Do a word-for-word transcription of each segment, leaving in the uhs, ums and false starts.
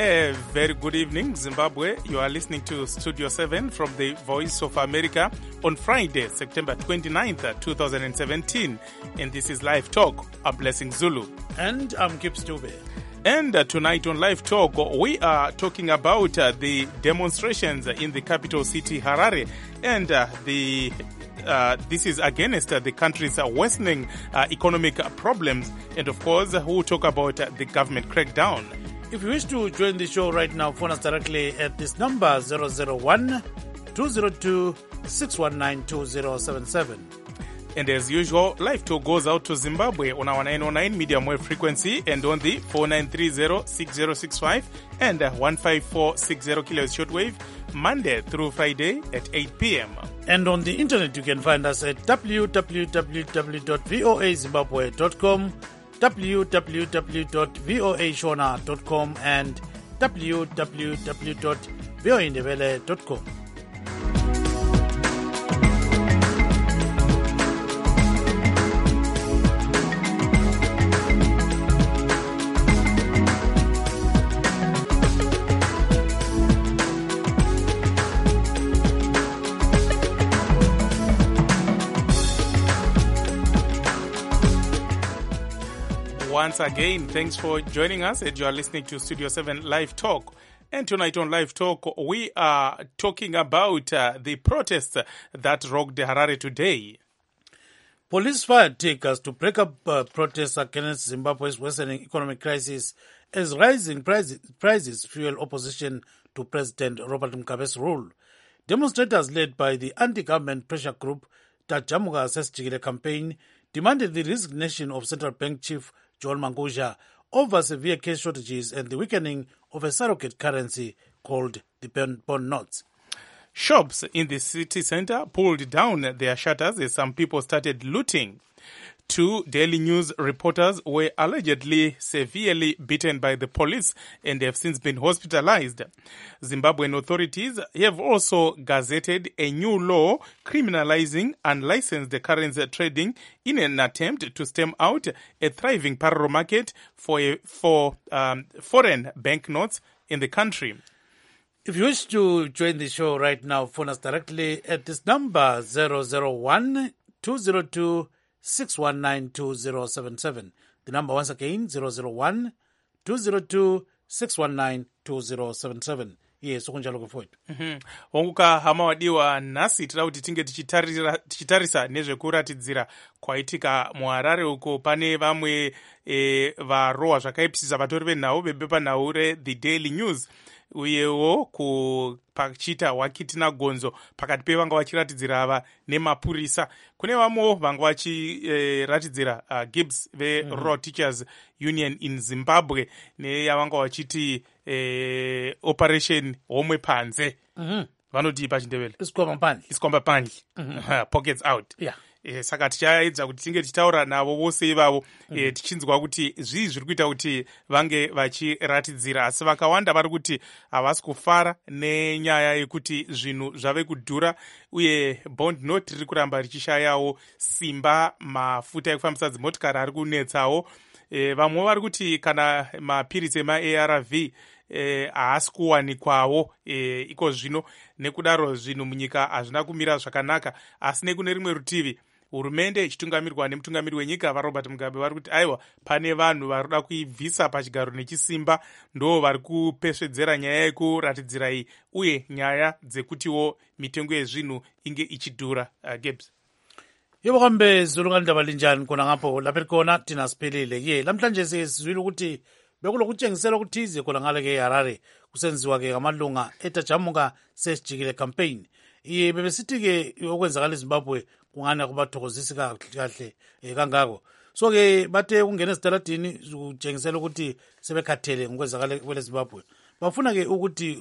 A very good evening, Zimbabwe. You are listening to Studio seven from the Voice of America on Friday, September twenty-ninth, twenty seventeen. And this is Live Talk. I'm Blessing Zulu. And I'm Gibbs Dube. And uh, tonight on Live Talk, we are talking about uh, the demonstrations in the capital city, Harare. And uh, the uh, this is against uh, the country's uh, worsening uh, economic problems. And of course, uh, we'll talk about uh, the government crackdown. If you wish to join the show right now, phone us directly at this number zero zero one, two zero two, six one nine, two zero seven seven. And as usual, Live Talk goes out to Zimbabwe on our nine oh nine medium wave frequency and on the four nine three zero, six zero six five and one five four six zero kilohertz shortwave, Monday through Friday at eight p.m. And on the internet, you can find us at w w w dot voa zimbabwe dot com, w w w dot voa shona dot com and w w w dot voa indebele dot com. Once again, thanks for joining us as you are listening to Studio seven Live Talk. And tonight on Live Talk, we are talking about uh, the protests that rocked Harare today. Police fired tear gas to break up uh, protests against Zimbabwe's worsening economic crisis as rising prices, prices fuel opposition to President Robert Mugabe's rule. Demonstrators led by the anti-government pressure group Tajamuga Sesjigile campaign demanded the resignation of Central Bank Chief John Mangusha over severe cash shortages and the weakening of a surrogate currency called the bond notes. Shops in the city center pulled down their shutters as some people started looting. Two Daily News reporters were allegedly severely beaten by the police and have since been hospitalized. Zimbabwean authorities have also gazetted a new law criminalizing unlicensed currency trading in an attempt to stem out a thriving parallel market for, a, for um, foreign banknotes in the country. If you wish to join the show right now, phone us directly at this number zero zero one, two zero two, six one nine, two zero seven seven. The number once again, zero zero one, two zero two, six one nine, two zero seven seven. Yes, ukunjalo kufowethu. Mhm. Wanguka hama wadiwa nasi tira kuti tinge tichitarisa tichitarisa nezvekuratidzira kwaitika muHarare uko pane vamwe e, varohwa zvakaipisisa vatori venhau vebepanhau reThe Daily News uyewo kupachita wakitina gonzo pakati pevanga vachiratidzira ava nemapurisa. Kune vamwewo vanga vachiratidzira uh, Gibbs veRural mm-hmm. Teachers Union in Zimbabwe neyavanga vachiti eh, Operation Homwe Panze. Mm-hmm. Vanoti pachindevele Iskomba pandle. Iskomba pandle. Mm-hmm. Pockets out. Yeah. E, saka tichaedza kuti tinge tichitaura navo vose ivavo mm. e, tichinzwa kuti zvii zviri kuita kuti vange vachiratidzira, asi vakawanda vari kuti havasi kufara nenyaya yekuti zvinhu zvave kudhura uye bond note riri kuramba richishayawo simba, mafuta ekufambisa dzimotikari ari kunetsawo. E, vamwe vari kuti kana mapirisi ema-A R V haasi e, kuwanikwawo e, iko zvino, nekudaro zvinhu munyika hazvina kumira zvakanaka. Asi nekune rimwe rutivi hurumende ichitungamirirwa nemutungamiri wenyika vaRobert Mugabe vari kuti aiwa, pane vanhu vari kuda kuibvisa pachigaro nechisimba, ndo vari kupesvedzera nyaya yekuratidzira iyi uye nyaya dzekutiwo mitengo yezvinhu inge ichidhura. uh, Gibbs. Yebo kambe Zulu ndaba linjani kona ngapho lapha khona thina siphelile ke namhlanje sizwile ukuthi bekulokutshengisela ukuthize khona ngale ke Harare kusenziwa ke amalunga eTajamuga Sesjigile campaign. Iye bebesithi ke okwenzakala eZimbabwe kungana kubathokozisi kahle kangako. So ke bathe kungena esitaladini ukutshengisela ukuthi sebekhathele ngokwenzakala kwele Zimbabwe. Bafuna ke ukuthi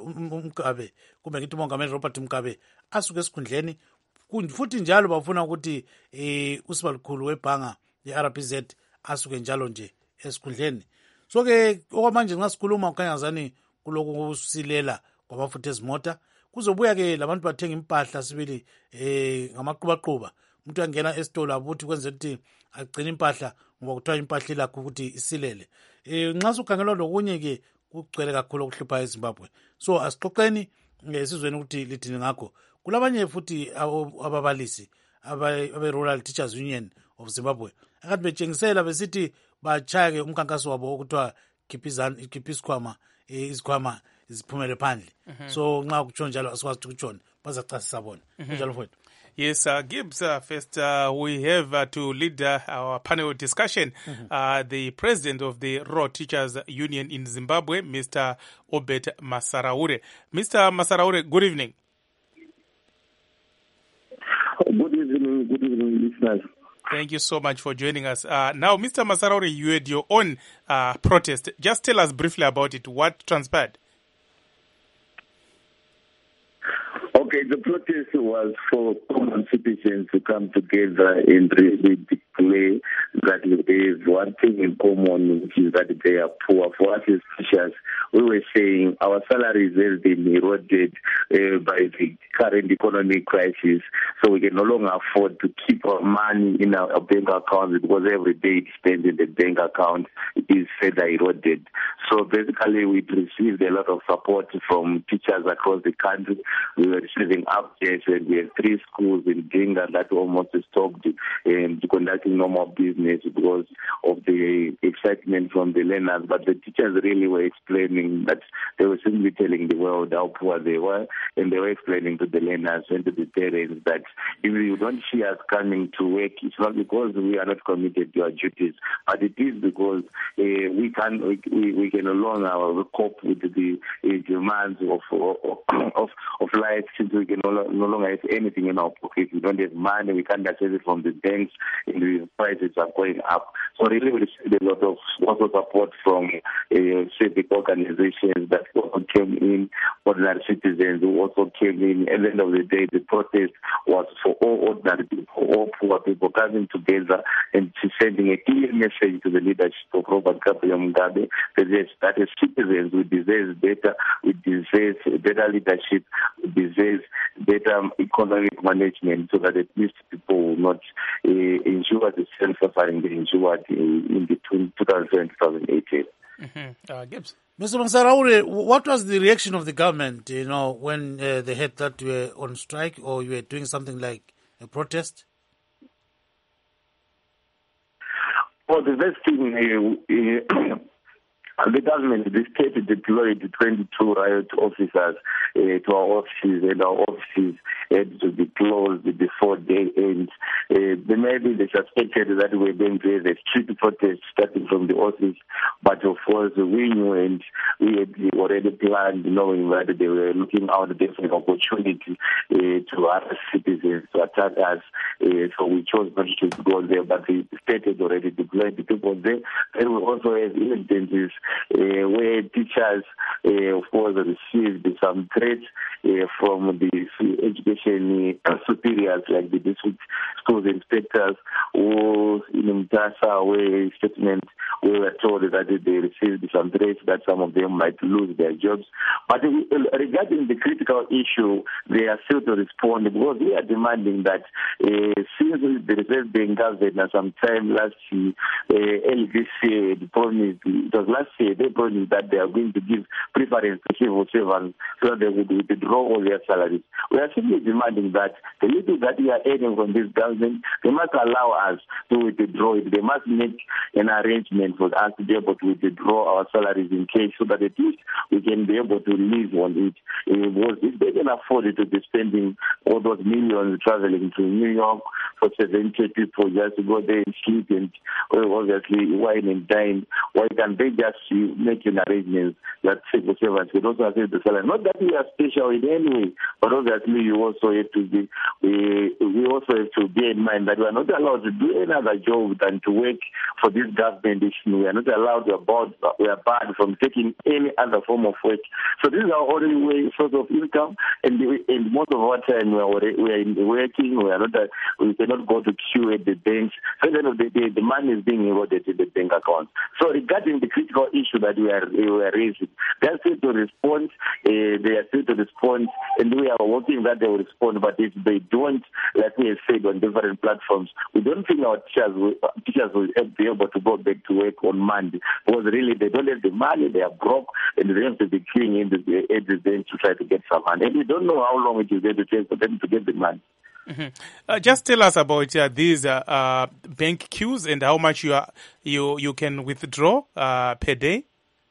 uMgabe kumbe ngithi uMongameli Robert Mugabe asuke esikhundleni, futhi njalo bafuna ukuthi eh usibalukhulu webhanga ye-R B Z asuke njalo nje esikhundleni. So ke okwamanje ngasikhuluma kukhanya ngazani kulokusilela kwabafuthe ezimota, kuzobuya ke labantu bathenga impahla sibili eh ngamaqubaqhuba. Umuntu angena esitolo abuthi kwenze ukuthi agcina impahla ngoba kuthiwa impahla lakho ukuthi isilele. Eh nxa sukhangelwa lokunye ke kugcwele kakhulu okuhlupha eZimbabwe. So asixoxeni sizweni ukuthi lithini ngakho. Kulabanye futhi ababalisi abe-Rural Teachers Union of Zimbabwe akade betshengisela besithi bachaya-ke umkhankaso wabo okuthiwa khipha isikhwama izikhwama ziphumele phandle. So nxa kutsho njalo asikwazi ukuthi kutshoni bazacasisa bona kunjalo mfowethu. Yes, uh, Gibbs, uh, first uh, we have uh, to lead uh, our panel discussion mm-hmm. uh, the president of the Rural Teachers Union in Zimbabwe, Mister Obed Masaraure. Mister Masaraure, good evening. Good evening, good evening, listeners. Thank you so much for joining us. Uh, now, Mister Masaraure, you had your own uh, protest. Just tell us briefly about it. What transpired? Okay, the protest was for common citizens to come together and really declare that there is one thing in common, which is that they are poor. For us as teachers, we were saying our salaries have been eroded uh, by the current economic crisis, so we can no longer afford to keep our money in our, our bank accounts because every day it's spent in the bank account is further eroded. So basically, we received a lot of support from teachers across the country. We were receiving updates, and we have three schools in Dinga that almost stopped um, conducting normal business because of the excitement from the learners. But the teachers really were explaining that they were simply telling the world how poor they were, and they were explaining to the learners and to the parents that if you don't see us coming to work, it's not because we are not committed to our duties, but it is because uh, we can we, we can no longer cope with the uh, demands of of, of of life, since we can no, no longer have anything in our pocket. We don't have money, we can't access it from the banks, and the prices are going up. So really we received a lot of also support from uh, civic organizations that also came in, ordinary citizens who also came in. At the end of the day, the protest was for all ordinary people, all poor people coming together and sending a clear message to the leadership of Robert Gabriel Mugabe that as citizens we deserve better, we deserve better leadership, we deserve better economic management, so that at least people will not uh, endure the same suffering they endured in between two thousand and two thousand eighteen. Mm-hmm. Uh, Gibbs. Mister Masaraure, what was the reaction of the government, you know, when uh, they heard that you were on strike or you were doing something like a protest? Well, the first thing, uh, uh, the government, the state deployed twenty-two riot officers uh, to our offices, and our offices had to be closed before day end. Uh, maybe they suspected that we were going to have a street protest starting from the office, but of course we knew, and we had already planned, knowing that they were looking out there for an opportunity uh, to other citizens to attack us. Uh, so we chose not to go there, but the state had already deployed the people there. And we also have incidences Uh, where teachers, uh, of course, received some threats uh, from the education uh, superiors, like the district schools inspectors, who in Mtasa, where statement we were told that they received some threats that some of them might lose their jobs. But regarding the critical issue, they are still to respond, because we are demanding that uh, since the Reserve Bank government sometime last year, uh, early this year, the promised, it was last year, they promised that they are going to give preference to civil servants so that they would withdraw all their salaries. We are simply demanding that the little that we are earning from this government, they must allow us to withdraw it. They must make an arrangement for us to be able to withdraw our salaries in cash, so that at least we can be able to live on it. Because if they can afford it, to be spending all those millions traveling to New York for seventy people just to go there and sleep and obviously wine and dine, why can't they just make an arrangement that civil servants can also access the salary? Not that we are special in any way, but obviously you also have to be, we, we also have to bear in mind that we are not allowed to do any other job than to work for this government. We are not allowed to about, we are barred from taking any other form of work. So this is our only way, source of income, and, the, and most of our time we are, we are in the working, we are not, we cannot go to queue at the banks. So at the end of the day, the money is being eroded in the bank account. So regarding the critical issue that we are, we are raising, they are still to respond, uh, they are still to respond, and we are hoping that they will respond, but if they don't, like we have said on different platforms, we don't think our teachers will, teachers will be able to go back to work on Monday, because really they don't have the money, they are broke, and they have to be queuing in the every day to try to get some money. And we don't know how long it is going to take for them to get the money. Mm-hmm. Uh, just tell us about uh, these uh, uh, bank queues and how much you are, you you can withdraw uh, per day.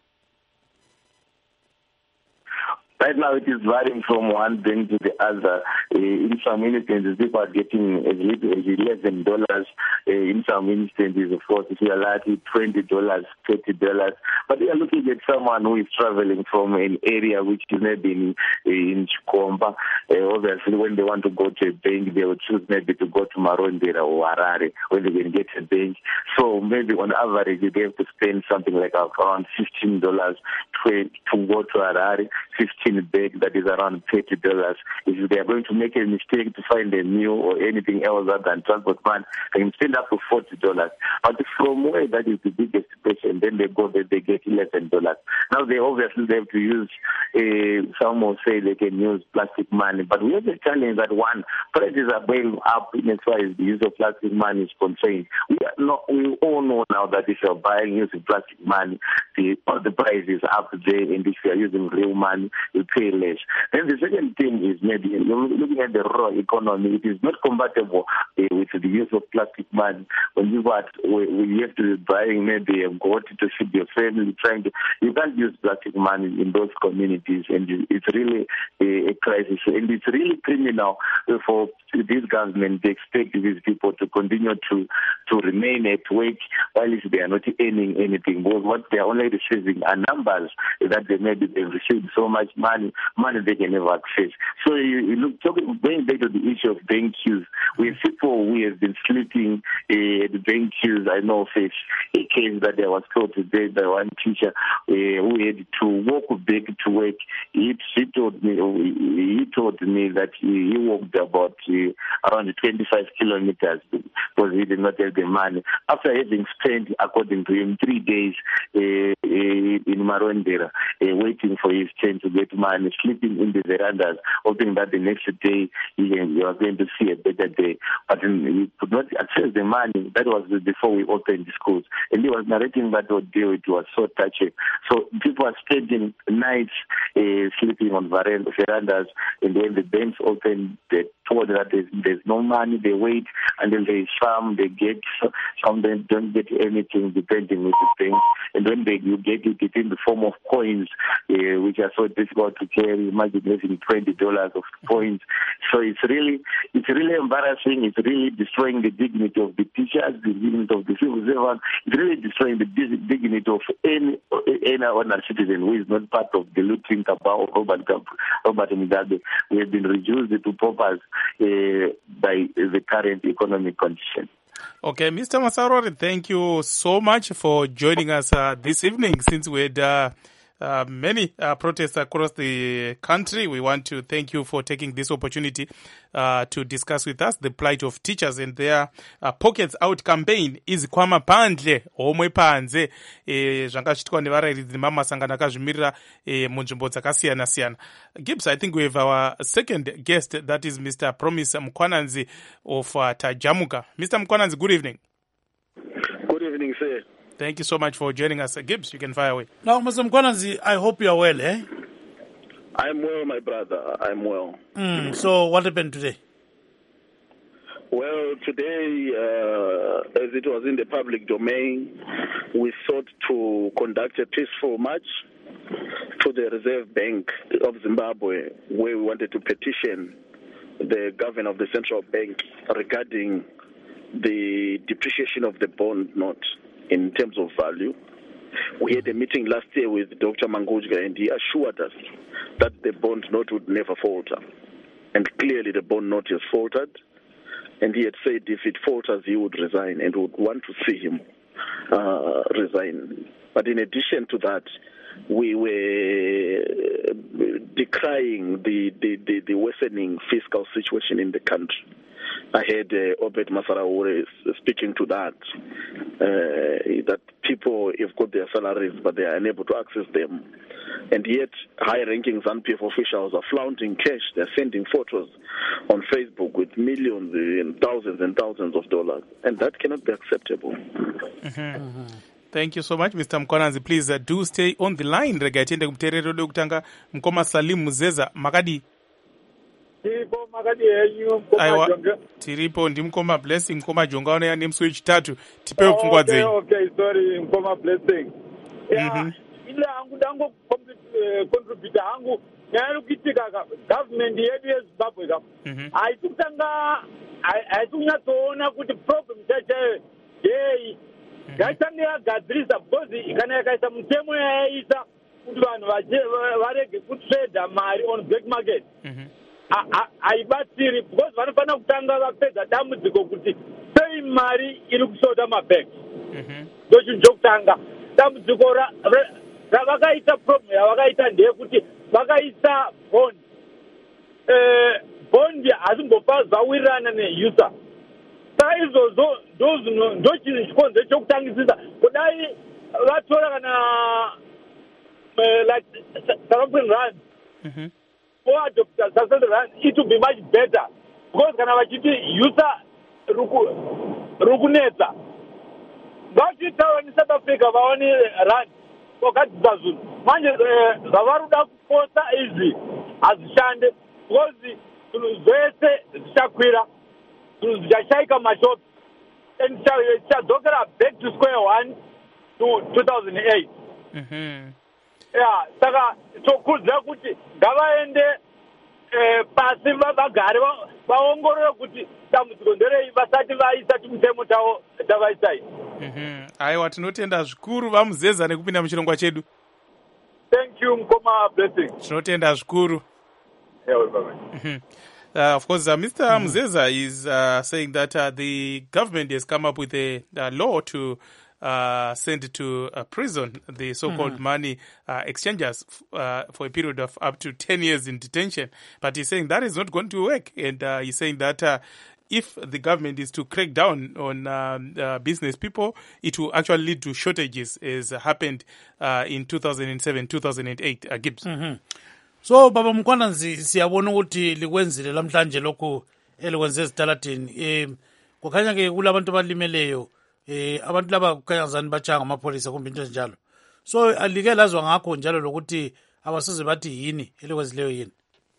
Right now, it is varying from one bank to the other. Uh, in some instances, people are getting as little as eleven dollars. Uh, in some instances, of course, if you are lucky, twenty dollars, thirty dollars. But we are looking at someone who is traveling from an area which is maybe in, in Chikomba. Uh, obviously, when they want to go to a bank, they will choose maybe to go to Marondera or Harare when they can get a bank. So maybe on average, they have to spend something like around fifteen dollars to, to go to Harare, fifteen bag, that is around thirty dollars. If they are going to make a mistake to find a meal or anything else other than transport man, they can spend up to forty dollars. But from where that is the biggest question, then they go there, they get eleven dollars. Now they obviously they have to use, uh, some will say they can use plastic money, but we have a challenge that one, prices are going up in as far as the use of plastic money is concerned. We are not, we all know now that if you are buying using plastic money, the, all the price is up there, and if you are using real money, you pay less. Then the second thing is maybe looking at the raw economy, it is not compatible uh, with the use of plastic money. When you got, when you have to be buying maybe a goat to feed your family, trying to, you can't use plastic money in those communities, and it's really a, a crisis. And it's really criminal for this government. They expect these people to continue to, to remain at work while they are not earning anything. Because what they are only receiving are numbers that they maybe they've received so much money, money they can never access. So you, you look, talking, going back to the issue of bank queues, we have people who have been sleeping uh, at the bank queues. I know of a, a case that I was told today by one teacher uh, who had to walk back to work. He, he told me, he told me that he, he walked about uh, around twenty-five kilometers because he did not have the money. After having spent, according to him, three days uh, uh, in Marondera, uh, waiting for his turn to get money, sleeping in the verandas, hoping that the next day he, he was going to see a better day. But he could not access the money. That was before we opened the schools. And he was narrating that ordeal. It was so touching. So people are spending nights uh, sleeping on verandas, and when the banks open, they told that there's, there's no money. They wait until there is some, they get some, they don't get anything, depending with the bank. And when they you get it, it's in the form of coins, uh, which are so difficult to carry. Imagine having twenty dollars of coins. So it's really, it's really embarrassing. It's really destroying the dignity of the teachers, the dignity of the civil servant. It's really destroying the dignity of any any ordinary citizen who is not part of the looting cabal of Robert Robert Mugabe. We have been reduced to paupers uh, by the current economic condition. Okay, Mister Masarori, thank you so much for joining us uh, this evening. Since we had uh, uh, many uh, protests across the country, we want to thank you for taking this opportunity uh, to discuss with us the plight of teachers and their uh, Pockets Out campaign. Izikwama pandle omwe panze e, zvanga zviitwa nevarairidzi nemamasangano akazvimirira e, munzvimbo dzakasiyana siyana. Gibbs, I think we have our second guest, that is Mister Promise Mkwananzi of uh, Tajamuka. Mister Mkwananzi, good evening. Good evening, sir. Thank you so much for joining us. Uh, Gibbs, you can fire away. Now, Mister Mkwananzi, I hope you are well, eh? I'm well, my brother. I'm well. Mm, so what happened today? Well, today, uh, as it was in the public domain, we sought to conduct a peaceful march to the Reserve Bank of Zimbabwe, where we wanted to petition the governor of the central bank regarding the depreciation of the bond note in terms of value. We had a meeting last year with Doctor Mangudya, and he assured us that the bond note would never falter. And clearly the bond note has faltered. And he had said if it falters, he would resign and would want to see him uh, resign. But in addition to that, we were decrying the, the, the, the worsening fiscal situation in the country. I heard uh, Obed Masaraure speaking to that, uh, that people people have got their salaries, but they are unable to access them. And yet, high-ranking ZANU-P F officials are flaunting cash. They're sending photos on Facebook with millions and thousands and thousands of dollars. And that cannot be acceptable. Mm-hmm. Mm-hmm. Thank you so much, Mister Mkwananzi. Please uh, do stay on the line. Rega tiende kumterero do kutanga Mkoma Salim Muzeza. Makadi. Tiripo makadi henyu Mkoma Jonga. Tiripo ndi Mkoma Blessing Mkoma Jonga ona ndi mswitch tatu. Tipewe kufungwa zenyu. Okay, okay, sorry Mkoma Blessing. Yeah. Mm-hmm. Ile hangu dango contribute hangu nyari kuitika government yedu yeZimbabwe ka aitukutanga aitunyatsoona kuti problem chache yei yaitanga yagadzirisa because kana yakaisa mutemo yayaisa kuti vanhu varege kutrada mari on black market haibatsiri because vanofanira kutanga vapedza dambudziko kuti sei mari iri kusota mabheki ndo chinhu chokutanga dambudziko ravakaita problem yavakaita ndeyekuti vakaisa bond eh bond hazimbopa zvawirirana neuser saka izvozvo ndo chinhu chikonzo chokutangisisa kudai vatora kana like South African rand or adopta South African rand, it will be much better because kana vachiti user rukunetsa vachitaura neSouth Africa vaone rand wakadzidza zvinhu manje zvavaruda kuposa izvi hazvishande because zvinhu zvese zvichakwira zvinhu zvichashaika mashopi and zvichadzokera back to square one to two thousand eight. Yeah, saka tokurudzira kuti ngavaende pasi vagare vaongorore kuti dambudziko nderei vasati vaisa timutemo tavo tavaisai. Aiwa, tinotenda zvikuru vaMuzeza nekupinda muchirongwa chedu. Thank you Mkoma Blessing. Tinotenda zvikuru. Yeah, bye-bye. Mm-hmm. Uh, of course, uh, Mister Mm. Muzeza is uh, saying that uh, the government has come up with a, a law to uh, send to uh, prison the so-called mm-hmm. money uh, exchangers f- uh, for a period of up to ten years in detention. But he's saying that is not going to work. And uh, he's saying that uh, if the government is to crack down on um, uh, business people, it will actually lead to shortages, as happened uh, in two thousand seven, two thousand eight. Uh, Gibbs. Mm-hmm. So baba Mkwananzi siyabona ukuthi likwenzile lamhlanje lokho elikwenze ezitalatini eh kukhanya ke kulabantu abalimeleyo eh abantu laba kukhanya ngazani bachanga amapholisa kumbe into njalo. So alike lazwa ngakho njalo lokuthi abasize bathi yini elikwenzileyo yini.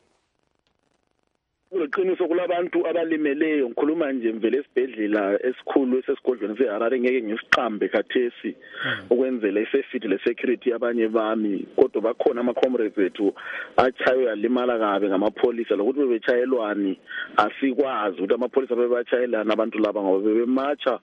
Uqiniso kulabantu abalimeleyo ngikhuluma nje mvele esibhedlela esikhulu esesigodlweni seHarare ngeke ngisiqambe khathesi ukwenzela isafety le security abanye bami kodwa bakhona ama comrades ethu achayo yalimala kabe ngamapholisa lokuthi bebechayelwani asikwazi ukuthi amapholisa bebachayelana abantu laba ngoba bebemacha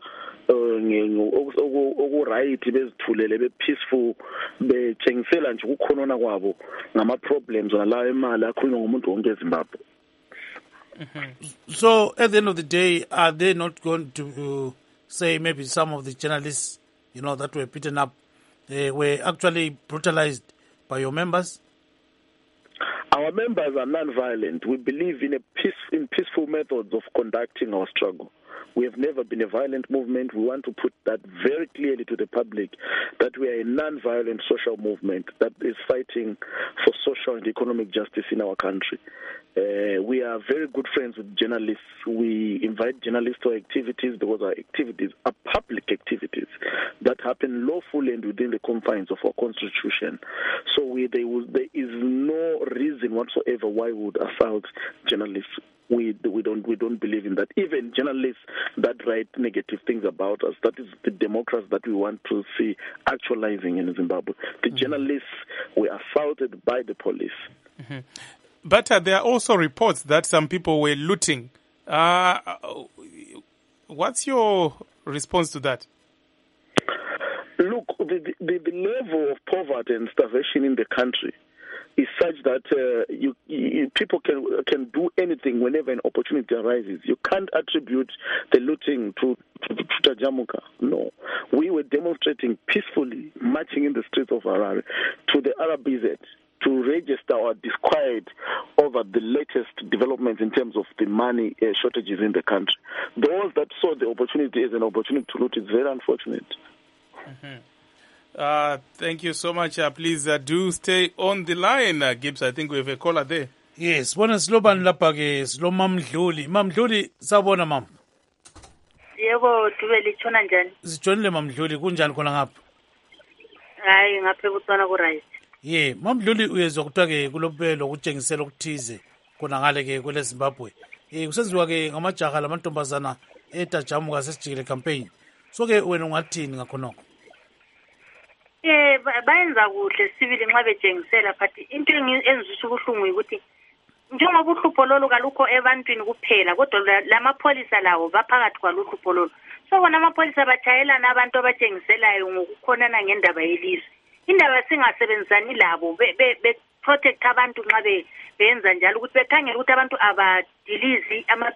oku right bezithulele be peaceful betshengisela nje ukukhonona kwabo ngama problems nalawo emali akhulunywa ngumuntu wonke eZimbabwe. Mm-hmm. So at the end of the day, are they not going to uh, say maybe some of the journalists, you know, that were beaten up, uh, were actually brutalized by your members? Our members are non-violent. We believe in a peace, in peaceful methods of conducting our struggle. We have never been a violent movement. We want to put that very clearly to the public, that we are a non-violent social movement that is fighting for social and economic justice in our country. Uh, we are very good friends with journalists. We invite journalists to our activities because our activities are public activities that happen lawfully and within the confines of our constitution. So we, there, was, there is no reason whatsoever why we would assault journalists. We we don't we don't believe in that. Even journalists that write negative things about us, that is the democracy that we want to see actualizing in Zimbabwe. The mm-hmm. journalists were assaulted by the police. Mm-hmm. But uh, there are also reports that some people were looting. Uh, what's your response to that? Look, the, the, the level of poverty and starvation in the country is such that uh, you, you, people can can do anything whenever an opportunity arises. You can't attribute the looting to, to, to Tajamuka. No. We were demonstrating peacefully, marching in the streets of Harare to the R B Z to register our disquiet over the latest developments in terms of the money uh, shortages in the country. Those that saw the opportunity as an opportunity to loot is very unfortunate. Mm-hmm. Uh, thank you so much. Uh, please uh, do stay on the line, uh, Gibbs. I think we have a caller there. Yes, bona silobani lapha ke silo Mamdluli. Mamdluli sabona mam. Yebo, Dube lichona njani? Sijonile Mamdluli kunjani khona ngapha? Hayi ngaphe kutsona ku right. Ye, Mamdluli uyezwa kuthiwa ke kulobelo ukutshengisela okuthize khona ngale ke kwele Zimbabwe. Eh kusenziwa ke ngamajaha lamantombazana etajamuka sesijikile campaign. So ke wena ungathini ngakhonoko? Eh bayenza kuhle sibili nxa betshengisela but into engizwisa ubuhlungu ukuthi njengoba uhlupho lolu kalukho ebantwini kuphela kodwa lamapholisa lawo baphakathi kwaluhlupho lolu. So bona amapholisa batshayelana abantu abatshengiselayo ngokukhonana ngendaba yelizwe. Indaba singasebenzisani labo be protect abantu nxa be benza njalo ukuthi bekhangele ukuthi abantu abadilizi ama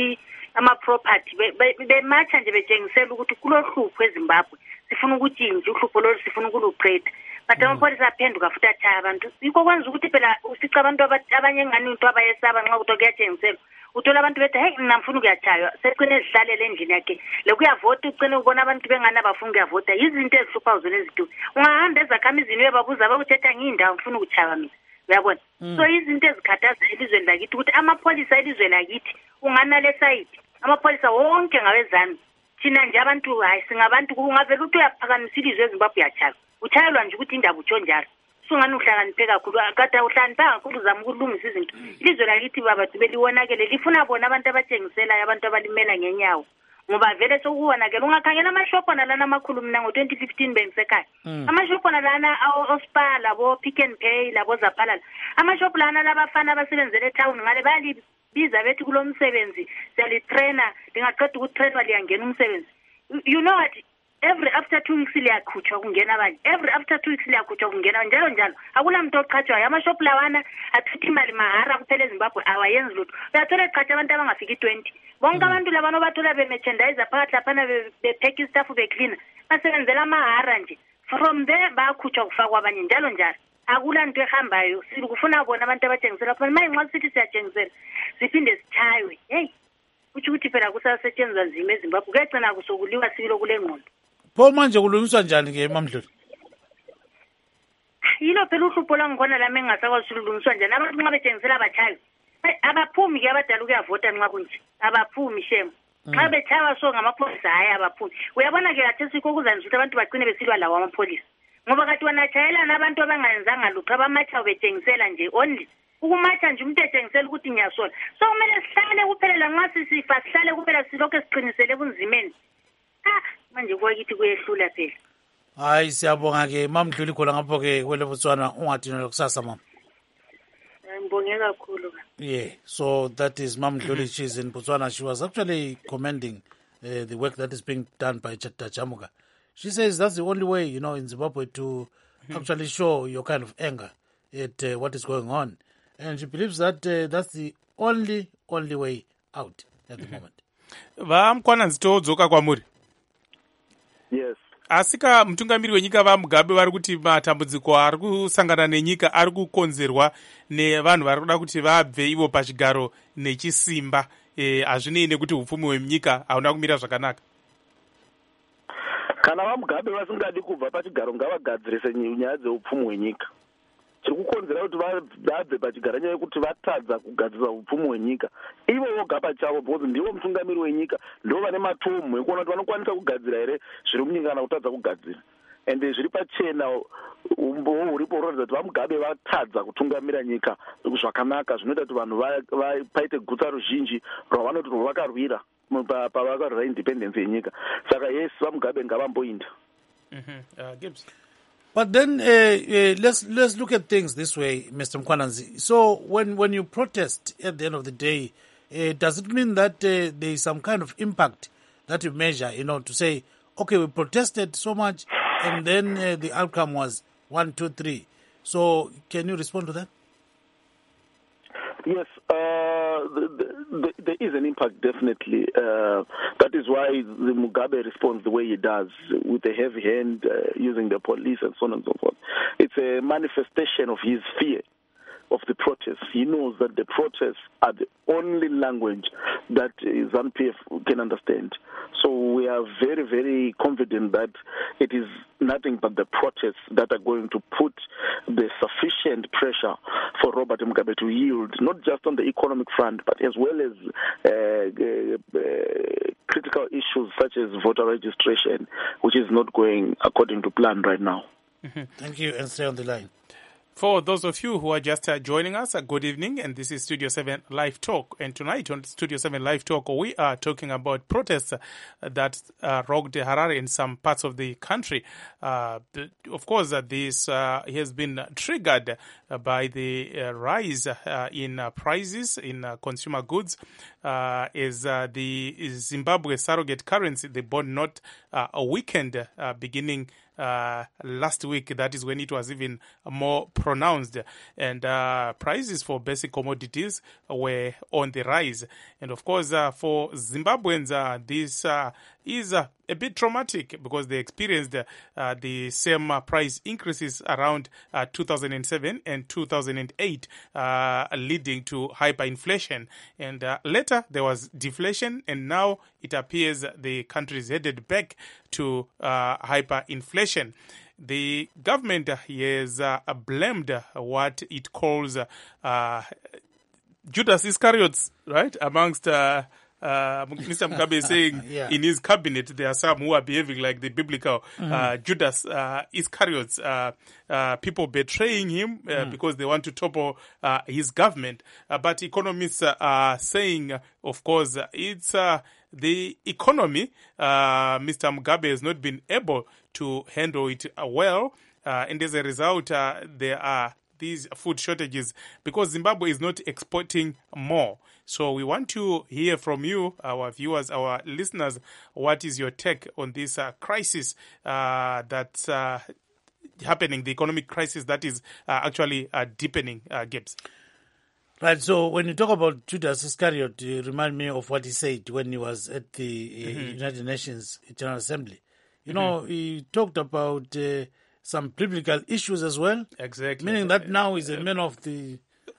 ama property be matcha nje betshengisela ukuthi kulohlupho eZimbabwe sifuna ukuthi nje uhlupho lolu sifuna ukuluqeda but amapholisa aphenduka futhi athaya abantu yikho kwenza ukuthi phela usica abantu abanye ngani into abayesaba nxa ukuthi kuyatshengisela uthola abantu bethi hey mina ngifuna ukuyachaywa seqine ezihlalele endlini yakhe lokuyavota ucine ubona abantu bengani abafuna ukuyavota izinto ezihlupha zona ezidu ungahamba ezakhamizini uyababuza bakuthetha ngiyindawo ngifuna ukuchaywa mina uyabona so izinto ezikhathaza elizweni lakithi ukuthi amapholisa elizwe lakithi unganale side amapholisa wonke ngawezami thina nje abantu hayi singabantu kungavela ukuthi uyaphakamisa ilizwe eZimbabwe uyachaywa uchayelwa nje ukuthi indaba utsho njalo sungani uhlakaniphe kakhulu kade uhlakaniphe kakhulu uzama ukulungisa izinto ilizwe lakithi baba beliwonakele lifuna bona abantu abatshengiselayo abantu abalimela ngenyawo ngoba vele sokuwonakela ungakhangela amashopho nalana amakhulu mina ngo twenty fifteen bengisekhaya amashopho nalana oSpar labo Pick n Pay labo Zaphala amashopho lana labafana abasebenzele etown ngale bali biza bethi kulomsebenzi siyalitrainer lingaqeda ukutrainwa liyangena umsebenzi you know what every after two weeks liyakhutshwa kungena abanye every after two weeks liyakhutshwa kungena njalo njalo akunamuntu oqhatshwayo amashop lawana athithi imali mahara kuphela eZimbabwe awayenzi lutho uyathola eqhatsha abantu abangafiki twenty bonke abantu labana bathola bemerchandise phakathi laphana bepheka istaff becleaner basebenzela mahara nje from there bayakhutshwa kufakwa abanye njalo njalo akulanto ehambayo sikufuna bona abantu abatshengisela phela maye nxa sithi siyatshengisela siphinde sithaywe hey uthi ukuthi phela kusasetshenzwa nzima eZimbabwe kuyagcina kusokuliwa sibilo kule ngqondo pho manje kulungiswa njani ke Mamdluli? Yilo phela uhlupho langikhona lami engasakwazi ukulungiswa njani abantu nxa betshengisela abachayi abaphumi ke abadala ukuyavota nxa kunje abaphumi shem xa bechawa so ngamapholisa hayi abaphumi uyabona ke kathi sikho kuzanisa ukuthi abantu bagcine besilwa lawo amapholisa ngoba kati wanachayelana abantu abangayenzanga lutho abamacha betshengisela nje only ukumatha nje umuntu etshengisela ukuthi ngiyasola so kumele sihlale kuphelela nxa sisifa sihlale kuphela silokho siqinisele kunzimeni ah manje kwakithi kuyehlula phela hayi siyabonga ke Mamdluli khona ngapho ke kwele Botswana ungadinela kusasa mama ngibonge kakhulu yeah so that is Mamdluli she's in Botswana she was actually commending uh, the work that is being done by Tajamuka. She says that's the only way, you know, in Zimbabwe to mm-hmm. actually show your kind of anger at uh, what is going on. And she believes that uh, that's the only, only way out at the mm-hmm. moment. Vamkwana nzitodzoka kwamuri. Yes. Asika mutungamiri wenyika vaMugabe vari kuti matambudziko ari kusangana nenyika ari kukonzerwa nevanhu vari kuda kuti vabve ivo pachigaro nechisimba. Hazvinei nekuti upfumi hwenyika hauna kumira zvakanaka. Kana vaMugabe vasingadi kubva pachigaro ngavagadzirise nyaya dzeupfumi hwenyika. Chiri kukonzera kuti vabve pachigaro nyaya yekuti vatadza kugadzirisa upfumi hwenyika ivo voga pachavo because ndivo mutungamiri wenyika ndo vane matomu ekuona kuti vanokwanisa kugadzira here zviri munyika kana kutadza kugadzira ende zviri pachena umbowo huripo hunoratidza kuti vaMugabe vatadza kutungamira nyika zvakanaka zvinoita kuti vanhu paite gutsa ruzhinji rwavanoti rwavakarwira pavakarwira independence yenyika saka yes vaMugabe ngavamboinda. Gibbs. But then uh, uh, let's let's look at things this way, Mister Mkwananzi. So when, when you protest at the end of the day, uh, does it mean that uh, there is some kind of impact that you measure, you know, to say, okay, we protested so much and then uh, the outcome was one, two, three. So can you respond to that? Yes, uh, the, the, the, there is an impact, definitely. Uh, that is why the Mugabe responds the way he does, with a heavy hand, uh, using the police and so on and so forth. It's a manifestation of his fear of the protests. He knows that the protests are the only language that ZANU P F can understand. So we are very, very confident that it is nothing but the protests that are going to put the sufficient pressure for Robert Mugabe to yield, not just on the economic front, but as well as uh, uh, critical issues such as voter registration, which is not going according to plan right now. Mm-hmm. Thank you, and stay on the line. For those of you who are just uh, joining us, uh, good evening, and this is Studio seven Live Talk. And tonight on Studio seven Live Talk, we are talking about protests uh, that uh, rocked Harare in some parts of the country. Uh, of course, uh, this uh, has been triggered uh, by the uh, rise uh, in uh, prices in uh, consumer goods. Uh, is uh, the Zimbabwe surrogate currency, the bond note, uh, weakened uh, beginning Uh, last week. That is when it was even more pronounced, and uh, prices for basic commodities were on the rise. And of course, uh, for Zimbabweans, uh, this uh, is uh, a bit traumatic because they experienced uh, the same uh, price increases around uh, two thousand seven and two thousand eight, uh, leading to hyperinflation. And uh, later there was deflation, and now it appears the country is headed back to uh, hyperinflation. The government has uh, blamed what it calls uh, Judas Iscariots, right, amongst uh, Uh, Mister Mugabe is saying yeah. in his cabinet there are some who are behaving like the biblical mm-hmm. uh, Judas uh, Iscariots, uh, uh, people betraying him uh, mm. because they want to topple uh, his government. Uh, but economists uh, are saying, uh, of course, uh, it's uh, the economy. Uh, Mister Mugabe has not been able to handle it uh, well, uh, and as a result, uh, there are these food shortages because Zimbabwe is not exporting more. So we want to hear from you, our viewers, our listeners. What is your take on this uh, crisis uh, that's uh, happening, the economic crisis that is uh, actually uh, deepening, uh, Gibbs? Right, so when you talk about Judas Iscariot, you remind me of what he said when he was at the uh, mm-hmm. United Nations General Assembly. You know, mm-hmm. he talked about uh, some biblical issues as well. Exactly. Meaning that now he's a man of the...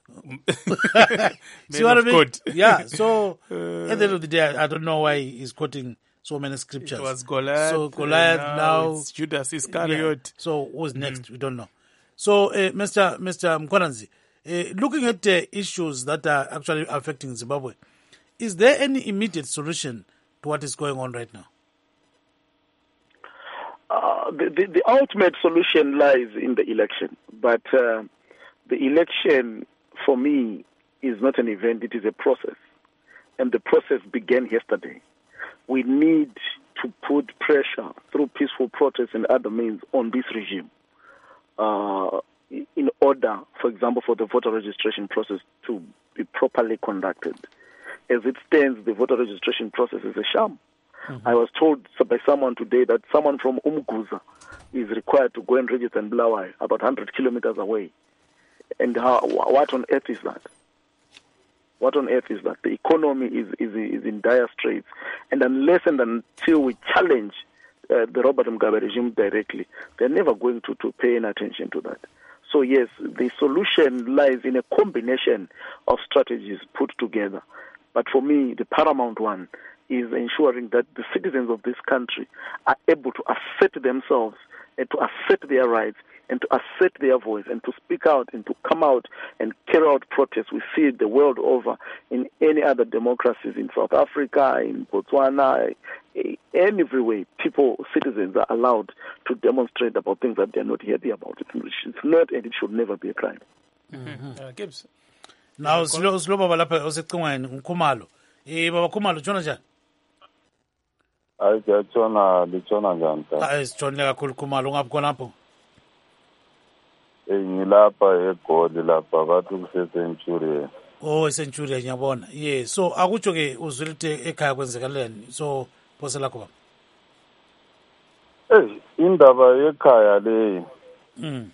See what I mean? God. Yeah, so uh, at the end of the day, I, I don't know why he's quoting so many scriptures. It was Goliath. So Goliath now, now it's Judas Iscariot. Yeah. So who's next? Mm. We don't know. So, uh, Mister Mister Mkwananzi, uh, looking at the uh, issues that are actually affecting Zimbabwe, is there any immediate solution to what is going on right now? Uh, the, the, the ultimate solution lies in the election, but uh, the election, for me, is not an event, it is a process. And the process began yesterday. We need to put pressure through peaceful protests and other means on this regime uh, in order, for example, for the voter registration process to be properly conducted. As it stands, the voter registration process is a sham. Mm-hmm. I was told by someone today that someone from Umguza is required to go and register in Bulawayo, about one hundred kilometers away. And how, what on earth is that? What on earth is that? The economy is, is, is in dire straits. And unless and until we challenge uh, the Robert Mugabe regime directly, they're never going to, to pay any attention to that. So yes, the solution lies in a combination of strategies put together. But for me, the paramount one is ensuring that the citizens of this country are able to assert themselves and to assert their rights and to assert their voice and to speak out and to come out and carry out protests. We see it the world over in any other democracies, in South Africa, in Botswana, everywhere. People, citizens are allowed to demonstrate about things that they're not happy about. It's not and it should never be a crime. Mm-hmm. Uh, Gibbs. Now, slow, slow, Baba Lapha, Osekungwen, Nkumalo. Eh, Baba Kumalo, Jona Jan. Hayi siyatshona litshona njani ta? Hayi sitshonile kakhulu Khumalo ungaphi lapho? Eh ngilapha eGoli lapha bathi kuseCenturion. Oh eCenturion ngiyabona. Yeah, so akutsho ke uzwilite ekhaya kwenzekaleni. So phose lakho baba. Eh indaba yekhaya leyi. Mm.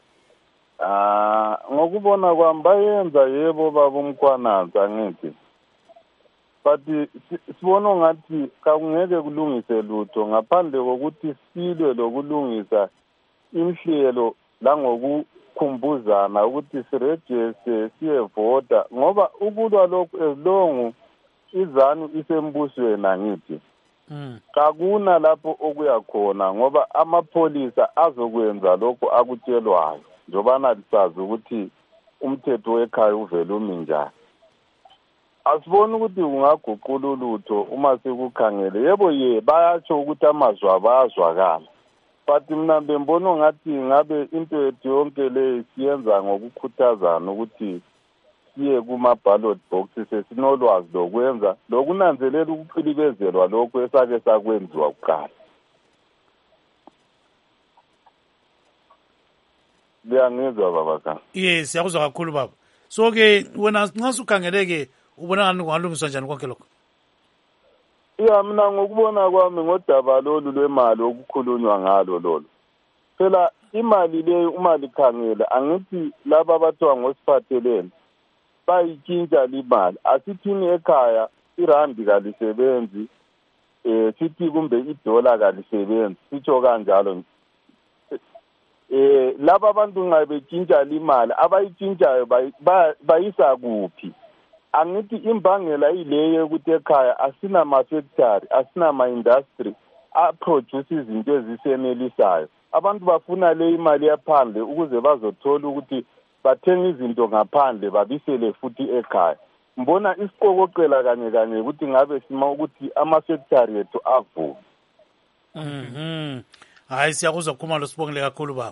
Ah ngokubona kwami bayenza yebo baba uMkwananzi angithi. But sibona ngathi kungeke kulungise lutho ngaphandle kokuthi silwe lokulungisa inhlelo langoku ukukhumbuzana ukuthi sirejiste siyevota ngoba ukulwa lokhu as long izanu isembusweni angithi kakuna lapho okuya khona ngoba amapholisa azokwenza lokho akutshelwayo njobana lisazi ukuthi umthetho wekhaya uvela umi njani. Asiboni ukuthi kungaguqula ulutho uma sekukhangele yebo ye bayatsho ukuthi amazwi abazwakala but mina bembona ngathi ngabe into yethu yonke le siyenza ngokukhuthazana ukuthi siye kuma-ballot boxes esinolwazi lokwenza lokunanzelela ukuqilibezelwa lokho esake sakwenziwa kuqala. Liyangizwa baba ka? Yes, siyakuzwa kakhulu baba. So ke wena nxa sukhangeleke ubona ngani kungalungiswa njani konke lokho? Ya mina ngokubona kwami ngodaba lolu lwemali okukhulunywa ngalo lolu. Phela imali leyo uma likhangela angithi laba abathiwa ngosiphathelene bayitshintsha imali. Asithini ekhaya irandi kalisebenzi eh sithi kumbe idola kalisebenzi sitsho kanjalo. Eh laba abantu nxa betshintsha imali abayitshintshayo bayisa kuphi? Angithi imbangela ileyo ukuthi ekhaya asina ma-factory asina ma-industry aproduce izinto ezisenelisayo. Abantu bafuna le imali yaphandle ukuze bazothola ukuthi bathenga izinto ngaphandle babisele futhi ekhaya. Mbona isiqokoqela kanye kanye ukuthi ngabe sima ukuthi ama-factory ethu avume. Mhm. Hayi siyakuzwa Khumalo sibongile kakhulu baba.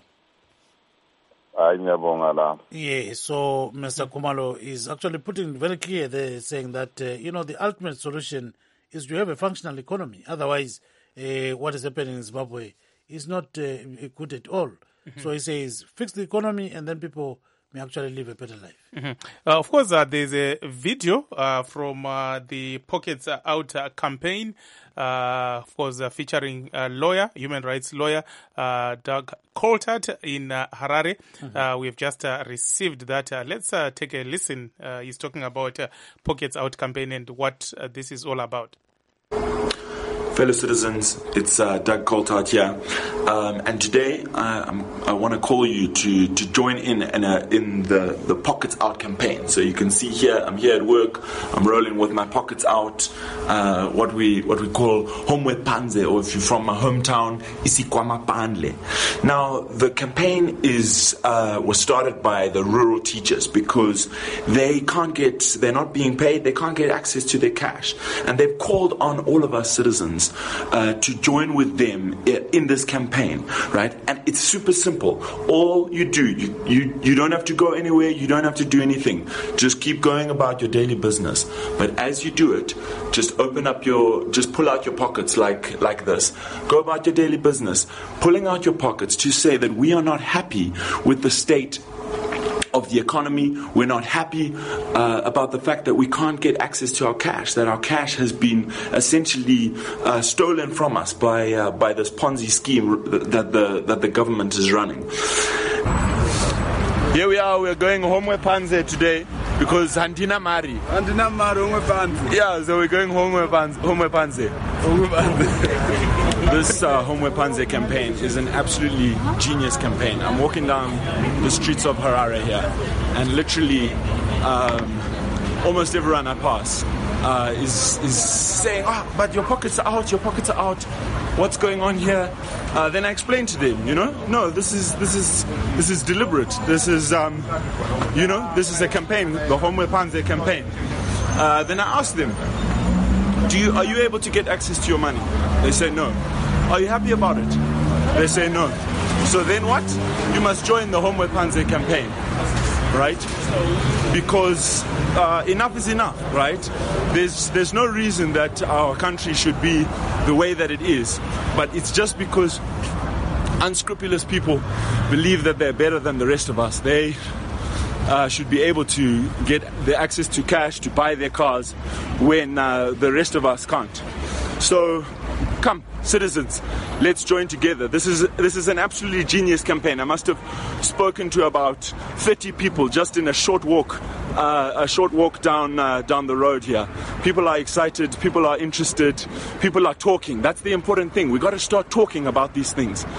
Yeah, so Mister Khumalo is actually putting it very clear there, saying that, uh, you know, the ultimate solution is to have a functional economy. Otherwise, uh, what is happening in Zimbabwe is not uh, good at all. Mm-hmm. So he says, fix the economy and then people may actually live a better life. Mm-hmm. Uh, of course, uh, there's a video uh, from uh, the Pockets Out uh, campaign, uh, of course, uh, featuring a lawyer, human rights lawyer, uh, Doug Coulthard in uh, Harare. Mm-hmm. Uh, we have just uh, received that. Uh, let's uh, take a listen. Uh, he's talking about uh, Pockets Out campaign and what uh, this is all about. Fellow citizens, it's uh, Doug Coulthard here, um, and today uh, I'm, I want to call you to, to join in in, a, in the, the Pockets Out campaign. So you can see here, I'm here at work, I'm rolling with my pockets out, uh, what we what we call Homwe Panze, or if you're from my hometown, Isikwama Panle. Now the campaign is uh, was started by the rural teachers because they can't get, they're not being paid, they can't get access to their cash, and they've called on all of us citizens Uh, to join with them in this campaign, right? And it's super simple. All you do, you, you, you don't have to go anywhere, you don't have to do anything. Just keep going about your daily business. But as you do it, just open up your, just pull out your pockets like, like this. Go about your daily business, pulling out your pockets to say that we are not happy with the state of the economy. We're not happy uh, about the fact that we can't get access to our cash, that our cash has been essentially uh, stolen from us by uh, by this Ponzi scheme that the that the government is running. Here we are, we're going home with Panze today because Handina Mari. Handina Mari, home with Panze. Yeah, so we're going home with Panze. Home with Panze. Home with Panze. This uh, Homwe Panze campaign is an absolutely genius campaign. I'm walking down the streets of Harare here, and literally um, almost everyone I pass uh, is is saying, "Ah, oh, but your pockets are out. Your pockets are out. What's going on here?" Uh, then I explain to them, you know, no, this is this is this is deliberate. This is, um, you know, this is a campaign, the Homwe Panze campaign. Uh, then I ask them, Do you, are you able to get access to your money? They say no. Are you happy about it? They say no. So then what? You must join the Homwe Panze campaign, right? Because uh, enough is enough, right? There's there's no reason that our country should be the way that it is, but it's just because unscrupulous people believe that they're better than the rest of us. They Uh, should be able to get the access to cash to buy their cars when uh, the rest of us can't. So, come, citizens, let's join together. This is this is an absolutely genius campaign. I must have spoken to about thirty people just in a short walk, uh, a short walk down uh, down the road here. People are excited. People are interested. People are talking. That's the important thing. We got to start talking about these things.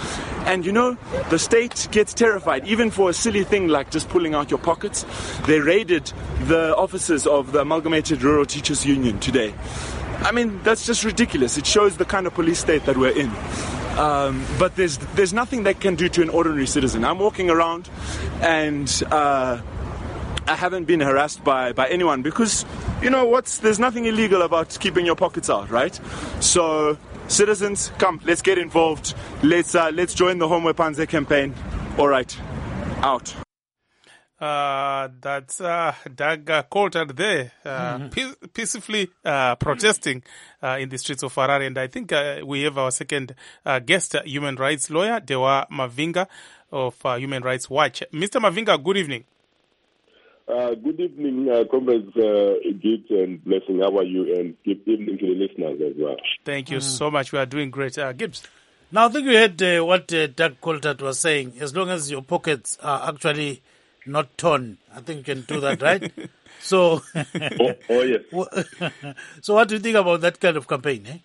And you know, the state gets terrified, even for a silly thing like just pulling out your pockets. They raided the offices of the Amalgamated Rural Teachers Union today. I mean, that's just ridiculous. It shows the kind of police state that we're in. Um, but there's there's nothing they can do to an ordinary citizen. I'm walking around and uh, I haven't been harassed by, by anyone because, you know, what's there's nothing illegal about keeping your pockets out, right? So, citizens, come, let's get involved. Let's uh, let's join the Homwe Panze campaign. All right, out. Uh, that's uh, Doug uh, Coulter there, uh, mm-hmm. pe- peacefully uh, protesting uh, in the streets of Harare. And I think uh, we have our second uh, guest, uh, human rights lawyer, Dewa Mavinga of uh, Human Rights Watch. Mister Mavinga, good evening. Uh, good evening, uh, comrades uh, Git and Blessing. How are you? And good evening to the listeners as well. Thank you mm. so much. We are doing great. Uh, Gibbs. Now, I think you heard uh, what uh, Doug Coulter was saying. As long as your pockets are actually not torn, I think you can do that, right? So, oh, oh yes. So, what do you think about that kind of campaign? Eh?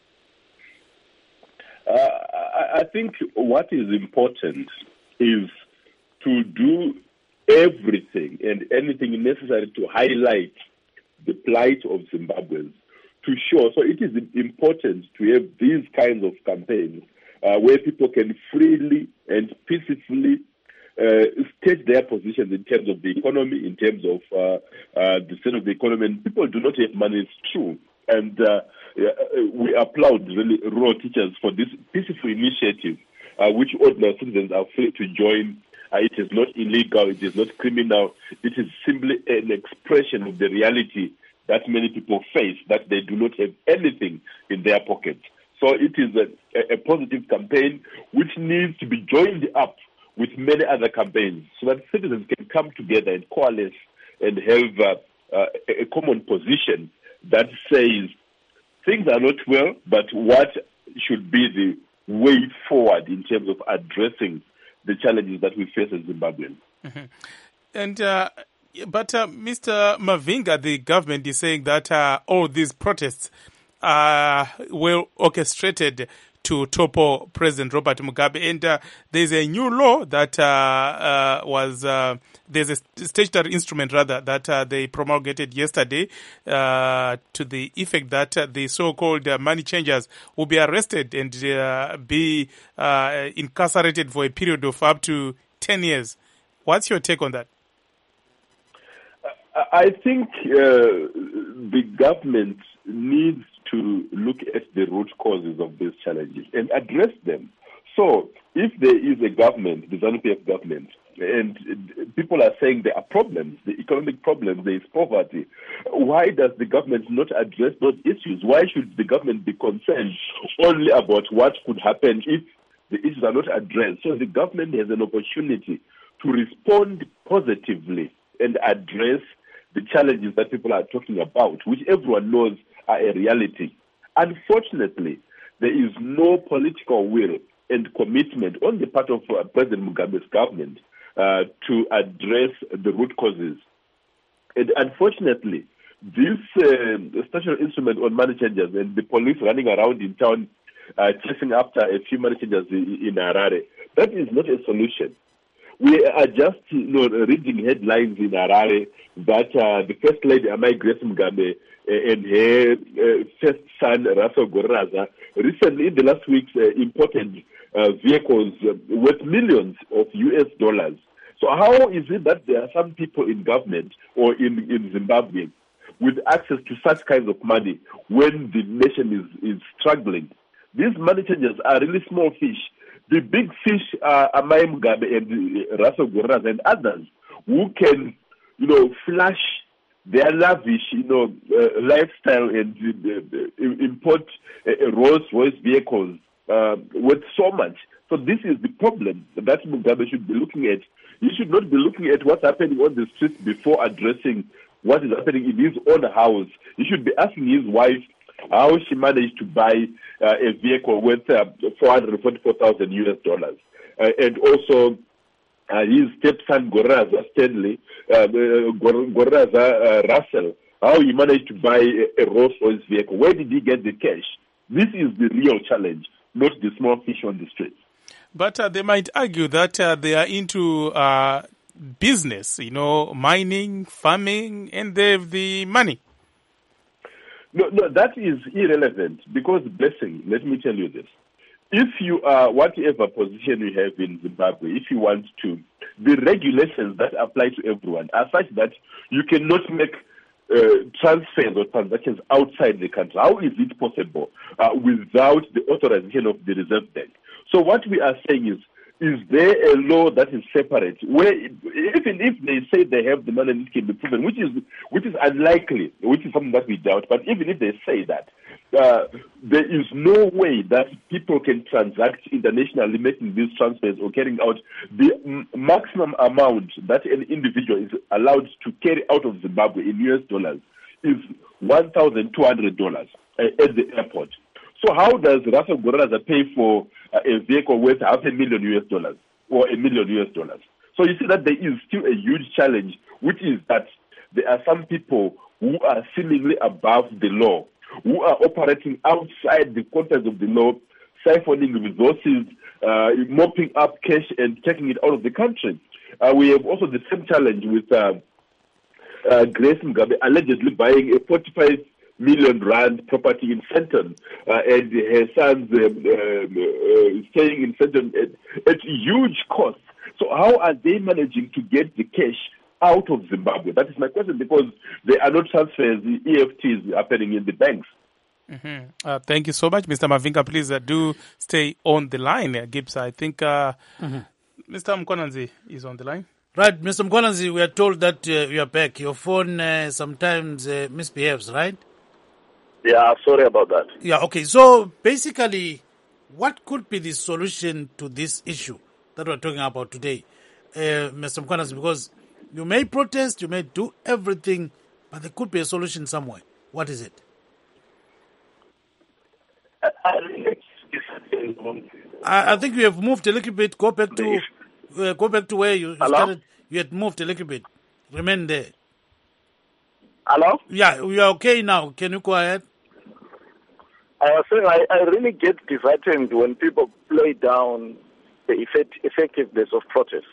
Uh, I, I think what is important is to do everything and anything necessary to highlight the plight of Zimbabweans. To show, so it is important to have these kinds of campaigns uh, where people can freely and peacefully Uh, state their positions in terms of the economy, in terms of uh, uh, the state of the economy. And people do not have money, it's true. And uh, we applaud really rural teachers for this peaceful initiative, uh, which ordinary citizens are free to join. Uh, it is not illegal, it is not criminal. It is simply an expression of the reality that many people face, that they do not have anything in their pockets. So it is a, a positive campaign which needs to be joined up with many other campaigns so that citizens can come together and coalesce and have uh, uh, a common position that says things are not well, but what should be the way forward in terms of addressing the challenges that we face as Zimbabweans. Mm-hmm. And uh, but uh, Mister Mavinga, the government is saying that uh, all these protests are well orchestrated to topple President Robert Mugabe. And uh, there's a new law that uh, uh, was, uh, there's a statutory instrument rather, that uh, they promulgated yesterday uh, to the effect that uh, the so-called uh, money changers will be arrested and uh, be uh, incarcerated for a period of up to ten years. What's your take on that? I think uh, the government needs to look at the root causes of these challenges and address them. So if there is a government, the ZANU-P F government, and people are saying there are problems, the economic problems, there is poverty, why does the government not address those issues? Why should the government be concerned only about what could happen if the issues are not addressed? So the government has an opportunity to respond positively and address the challenges that people are talking about, which everyone knows are a reality. Unfortunately, there is no political will and commitment on the part of uh, President Mugabe's government uh, to address the root causes. And unfortunately, this uh, special instrument on money changers and the police running around in town uh, chasing after a few money changers in, in Harare, that is not a solution. We are just you know, reading headlines in Harare that uh, the First Lady, Amai Grace Mugabe, and her uh, first son, Russell Goraza, recently in the last weeks uh, imported uh, vehicles uh, worth millions of U S dollars. So how is it that there are some people in government or in, in Zimbabwe with access to such kinds of money when the nation is, is struggling? These money changers are really small fish. The big fish are Amai Mugabe and uh, Russell Goraza and others who can, you know, flash their lavish, you know, uh, lifestyle and uh, uh, import uh, Rolls-Royce vehicles uh, worth so much. So this is the problem that Mugabe should be looking at. He should not be looking at what's happening on the streets before addressing what is happening in his own house. He should be asking his wife how she managed to buy uh, a vehicle worth uh, four hundred forty-four thousand U S dollars. Uh, and also, Uh, his stepson Goraza Stanley, uh, Goraza uh, Russell, how he managed to buy a, a Rolls-Royce vehicle. Where did he get the cash? This is the real challenge, not the small fish on the street. But uh, they might argue that uh, they are into uh, business, you know, mining, farming, and they have the money. No, no, that is irrelevant because, blessing, let me tell you this. If you are, whatever position you have in Zimbabwe, if you want to, the regulations that apply to everyone are such that you cannot make uh, transfers or transactions outside the country. How is it possible uh, without the authorization of the Reserve Bank? So what we are saying is, is there a law that is separate? Where even if they say they have the money and it can be proven, which is which is unlikely, which is something that we doubt, but even if they say that, uh, there is no way that people can transact internationally making these transfers or carrying out the m- maximum amount that an individual is allowed to carry out of Zimbabwe in U S dollars is one thousand two hundred dollars uh, at the airport. So how does Russell Goraza pay for uh, a vehicle worth half a million U S dollars or a million U S dollars? So you see that there is still a huge challenge, which is that there are some people who are seemingly above the law, who are operating outside the confines of the law, siphoning resources, uh, mopping up cash and taking it out of the country. Uh, we have also the same challenge with uh, uh, Grace Mugabe allegedly buying a forty-five million rand property in Fenton, uh, and her sons um, um, uh, staying in Fenton at, at huge cost. So how are they managing to get the cash out of Zimbabwe? That is my question, because there are no transfers, the E F Ts happening in the banks. Mm-hmm. Uh, thank you so much, Mister Mavinga. Please uh, do stay on the line, uh, Gibbs. I think uh, mm-hmm. Mister Mkonanzi is on the line. Right, Mister Mkonanzi, we are told that uh, you are back. Your phone uh, sometimes uh, misbehaves, right? Yeah, sorry about that. Yeah, okay. So basically, what could be the solution to this issue that we're talking about today, uh, Mister Mkonanzi? Because you may protest, you may do everything, but there could be a solution somewhere. What is it? I, I think you have moved a little bit. Go back to uh, go back to where you, you started. You had moved a little bit. Remain there. Hello? Yeah, we are okay now. Can you go ahead? I was saying I, I really get disheartened when people play down the effect, effectiveness of protests.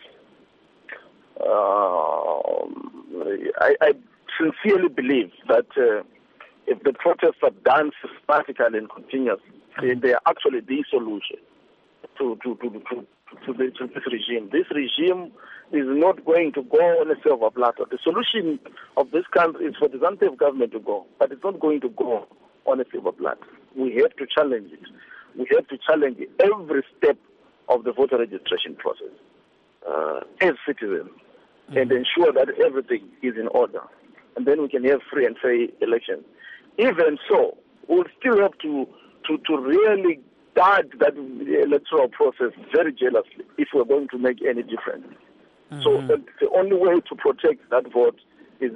Uh, I, I sincerely believe that uh, if the protests are done systematically and continuously, they, they are actually the solution to to to, to, to, the, to this regime. This regime is not going to go on a silver platter. The solution of this country is for the ZANU-P F government to go, but it's not going to go on a silver platter. We have to challenge it. We have to challenge every step of the voter registration process uh, as citizens mm-hmm. and ensure that everything is in order. And then we can have free and fair elections. Even so, we'll still have to, to, to really guard that electoral process very jealously if we're going to make any difference. Mm-hmm. So uh, the only way to protect that vote is,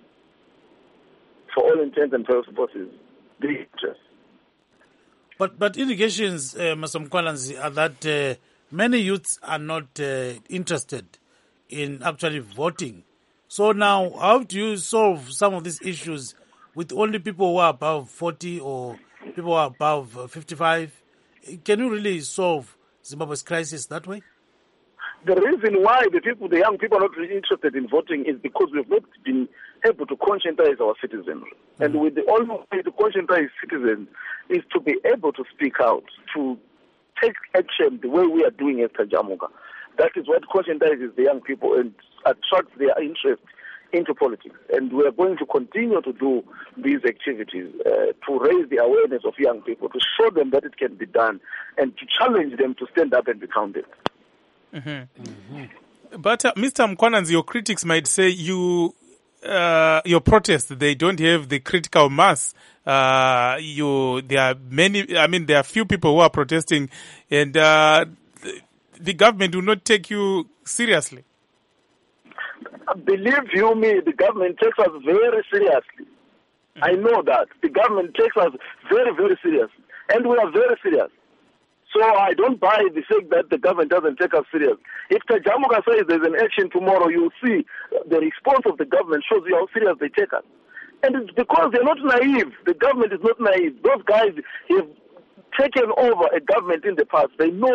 for all intents and purposes, the interest. But but indications, uh, Mister Mkonanzi, are that uh, many youths are not uh, interested in actually voting. So now, how do you solve some of these issues with only people who are above forty or people who are above uh, fifty-five? Can you really solve Zimbabwe's crisis that way? The reason why the people, the young people are not really interested in voting is because we have not been able to conscientize our citizens. Mm-hmm. And with the only way to conscientize citizens is to be able to speak out, to take action the way we are doing at Tajamuka. That is what conscientizes the young people and attracts their interest into politics. And we are going to continue to do these activities uh, to raise the awareness of young people, to show them that it can be done, and to challenge them to stand up and be counted. Mm-hmm. Mm-hmm. But uh, Mister Mkonanzi, your critics might say you, uh, your protests, they don't have the critical mass. Uh, you, there are many. I mean, there are few people who are protesting, and uh, the, the government will not take you seriously. Believe you me, the government takes us very seriously. Mm-hmm. I know that the government takes us very, very seriously, and we are very serious. So I don't buy the fact that the government doesn't take us serious. If Tajamuka says there's an action tomorrow, you'll see the response of the government shows you how serious they take us. And it's because they're not naive. The government is not naive. Those guys have taken over a government in the past. They know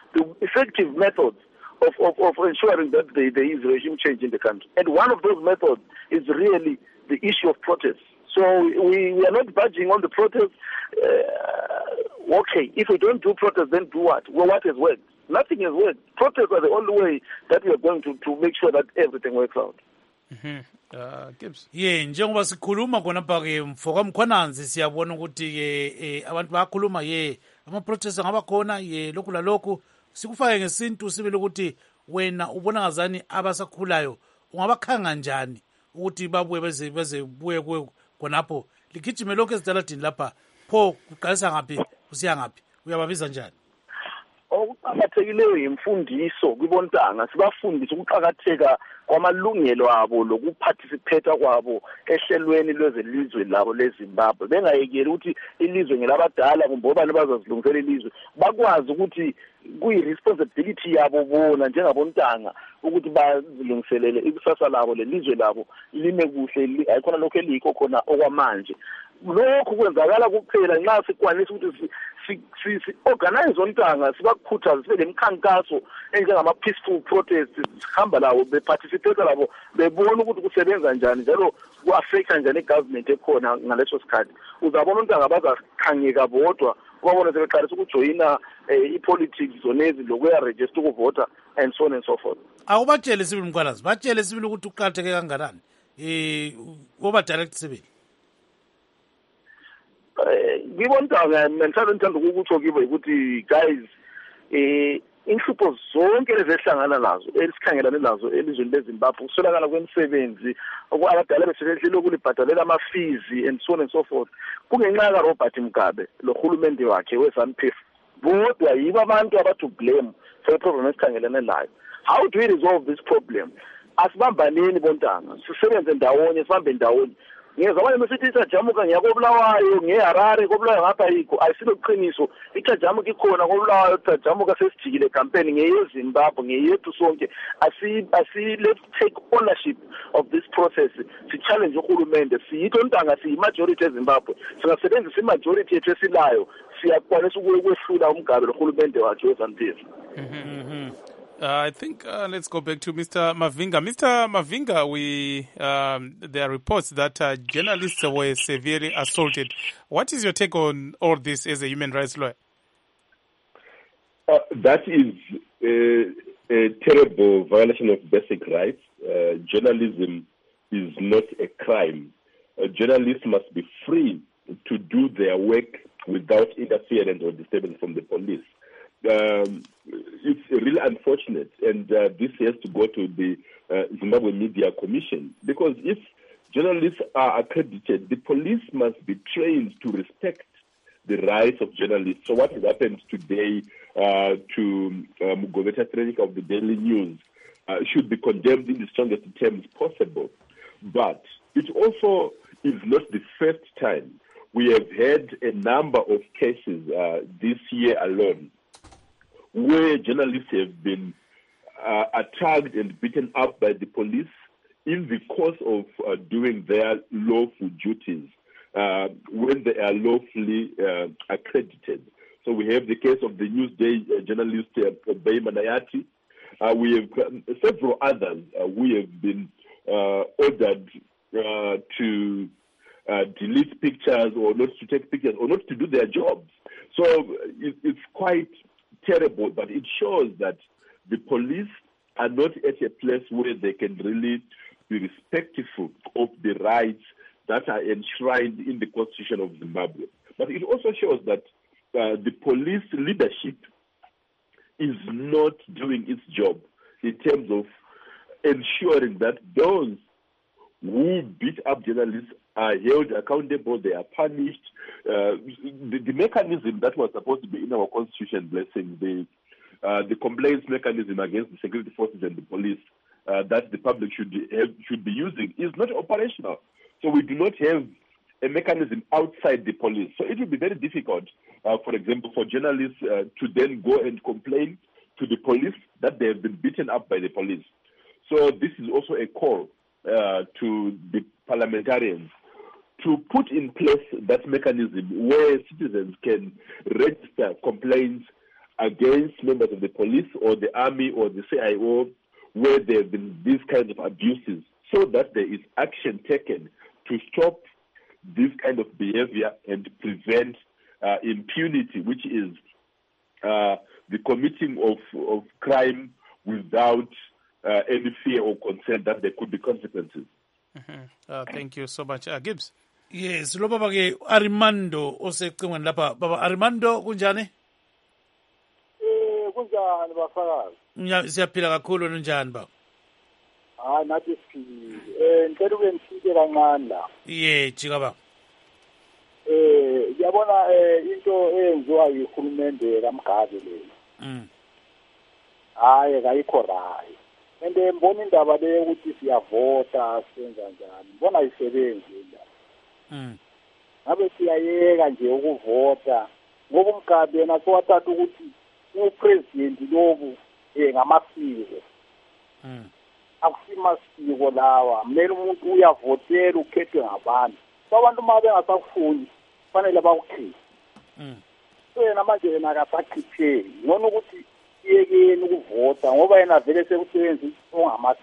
the effective methods of, of, of ensuring that there, there is regime change in the country. And one of those methods is really the issue of protest. So we, we are not budging on the protest. Uh, okay, if we don't do protest, then do what? Well, what has worked? Nothing has worked. Protests are the only way that we are going to, to make sure that everything works out. Mm-hmm. Uh, Gibbs. Ye njengoba sikhuluma khonapha ke mfoka mkhwananzi siyabona ukuthi ke abantu bayakhuluma ye ama protest ngaba khona ye lokhu lalokhu sikufake ngesintu sibile ukuthi wena ubona ngazani abasakhulayo ungabakhanga njani ukuthi babuye beze beze buye khonapho ligijime lokho ezidaladini lapha pho kuqalisa ngaphi kusiya ngaphi uyababiza njani? Okuqakathekileyo yimfundiso kwibontanga, sibafundise ukuqakatheka kwamalungelo abo lokuparticipate kwabo ehlelweni lwezelizwe labo leZimbabwe. Bengayekeli ukuthi ilizwe ngelabadala kumbe obani bazazilungisela ilizwe, bakwazi ukuthi kuyi-responsibility yabo bona njengabontanga ukuthi bazilungiselele ikusasa labo lelizwe labo lime kuhle, ayikhona lokho elikho khona okwamanje. Lokhu kwenzakala kuphela nxa sikwanisa ukuthi si-organize ontanga, sibakhuthaze, sibe lemikhankaso enjengama-peaceful protests, sihamba labo beparticipate labo bebona ukuthi kusebenza njani njalo ku-affecta njani i-government ekhona ngaleso sikhathi. Uzabona ontanga bazakhangeka bodwa kwabona sebeqalisa ukujoyina i-politics zonezi lokuya-register ukuvota and so on and so forth. Awubatshele sibili mkwalazi, batshele sibili ukuthi uqakatheke kanganani um oba-direct sibili. Ngibontanga mhlawumbe ngithanda ukukutsho kibo ukuthi guys, eh inhlupho zonke lezehlangana nazo esikhangelane nazo elizweni leZimbabwe, ukuswelakala kwemisebenzi, abadala besehlelo kulibhadalela ama-fees and so on and so forth, kungenxa kaRobert Mugabe lo hulumende wakhe we-ZANU P F. Bodwa yibo abantu abathi blame for the problem esikhangelane nayo. How do we resolve this problem? Asibambaneni bontanga, sisebenze ndawonye, sibambe ndawonye. Ngiyazabona mesithi iTajamuka ngiyakobulawayo ngeHarare kobulawayo ngapha yikho ayisilo iqiniso. iTajamuka ikhona kobulawayo, iTajamuka sesijikile campaign ngeyeZimbabwe ngeyethu sonke. asi asi let's take ownership of this process. Si challenge uhulumende, siyitho ntanga siyi majority eZimbabwe, singasebenzisa imajority yethu esilayo siyakwanisa ukwehlula umgabelohulumende wakhe weZANU P F. Mhm. Uh, I think uh, let's go back to Mister Mavinga. Mister Mavinga, we um, there are reports that uh, journalists were severely assaulted. What is your take on all this as a human rights lawyer? Uh, that is a, a terrible violation of basic rights. Uh, journalism is not a crime. Uh, journalists must be free to do their work without interference or disturbance from the police. Um, it's really unfortunate, and uh, this has to go to the uh, Zimbabwe Media Commission, because if journalists are accredited, the police must be trained to respect the rights of journalists. So what has happened today uh, to uh, Mugoveta Trenika of the Daily News uh, should be condemned in the strongest terms possible. But it also is not the first time. We have had a number of cases uh, this year alone where journalists have been uh, attacked and beaten up by the police in the course of uh, doing their lawful duties uh, when they are lawfully uh, accredited. So we have the case of the Newsday uh, journalist uh, Obey Manayati. Uh, we have um, several others. Uh, we have been uh, ordered uh, to uh, delete pictures or not to take pictures or not to do their jobs. So it, it's quite terrible, but it shows that the police are not at a place where they can really be respectful of the rights that are enshrined in the Constitution of Zimbabwe. But it also shows that uh, the police leadership is not doing its job in terms of ensuring that those who beat up journalists are held accountable, they are punished. Uh, the, the mechanism that was supposed to be in our constitution, blessing, the uh, the complaints mechanism against the security forces and the police uh, that the public should have, should be using is not operational. So we do not have a mechanism outside the police. So it will be very difficult, uh, for example, for journalists uh, to then go and complain to the police that they have been beaten up by the police. So this is also a call uh, to the parliamentarians to put in place that mechanism where citizens can register complaints against members of the police or the army or the C I O where there have been these kinds of abuses, so that there is action taken to stop this kind of behavior and prevent uh, impunity, which is uh, the committing of, of crime without uh, any fear or concern that there could be consequences. Mm-hmm. Uh, thank you so much. Uh, Gibbs. Yes, lo baba ke Armando osecingweni lapha. Baba Armando kunjani? Eh kunjani bafakazi? Siyaphila kakhulu njani baba? Ah nathi siphilile. Eh ngicela ukungithike kancane la. Yeah, jika baba. Eh yabona eh into eyenziwa yihulumende kaMgabe le. Mm. Hayi kayikho right. Ende mbona indaba le ukuthi siyavota senza njani. Mbona isebenzi la. Mm. Ngabe siyayeka nje ukuvota ngoba uMgabe yena sowathatha ukuthi upresident lobu eh ngamasiko. Mm. Akusimasiko lawa. Kumele umuntu uyavotela ukhethwe ngabantu. Abantu uma bengasafuni fanele bakukhiphe. Mm. So yena manje yena akasakhiphe. Ngona ukuthi iyekeni ukuvota ngoba yena vele sekusebenza ongamasiko.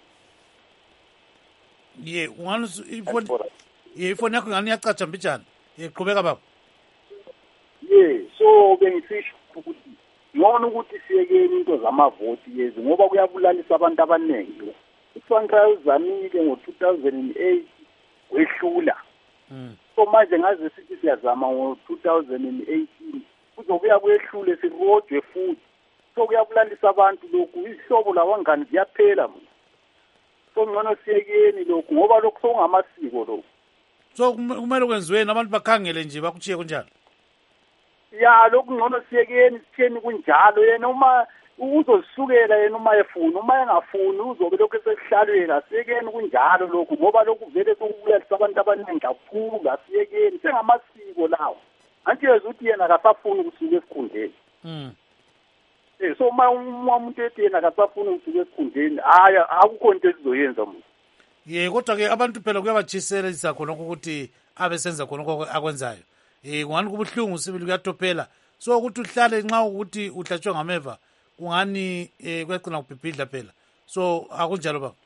Ye, ungani ifoni ye ifoni yakho ngani yacatsha mbijana. Yeqhubeka baba. Ye, so bengifisha ukuthi ngona ukuthi siyekeni into zamavoti lezi ngoba kuyabulalisa abantu abaningi. uSandra uzamile ngo two thousand eight wehlula. Mm. So manje ngaze sithi siyazama ngo two thousand eighteen kuzobuya kwehlule sirodwe futhi. So kuyabulalisa abantu lokhu ihlobo lawangani ziyaphela manje. So ngcono siyekeni lokhu ngoba lokhu sokungamasiko lokhu. So kumele kwenziweni abantu bakhangele nje bakuchiye kunjalo. Ya lokhu ngcono siyekeni sitheni kunjalo yena uma uzosukela yena uma efuna uma engafuni uzobe lokhu esehlalweni asiyekeni kunjalo lokhu ngoba lokhu vele sokubulalisa abantu abaningi kakhulu asiyekeni sengamasiko lawo. Anti yezwa ukuthi yena akasafuni ukusuka esikhundleni. Mm. Eh so uma umuntu ethi yena akasafuni ukusuka esikhundleni haya akukho into esizoyenza umuntu. Ye kodwa ke abantu phela kuyabajisela khona ukuthi abe senza khona akwenzayo. Eh kungani kubuhlungu sibili kuyatophela. So ukuthi uhlale nxa ukuthi uhlatshwe ngameva kungani eh kuyaqina kubhibhidla phela. So akunjalo baba.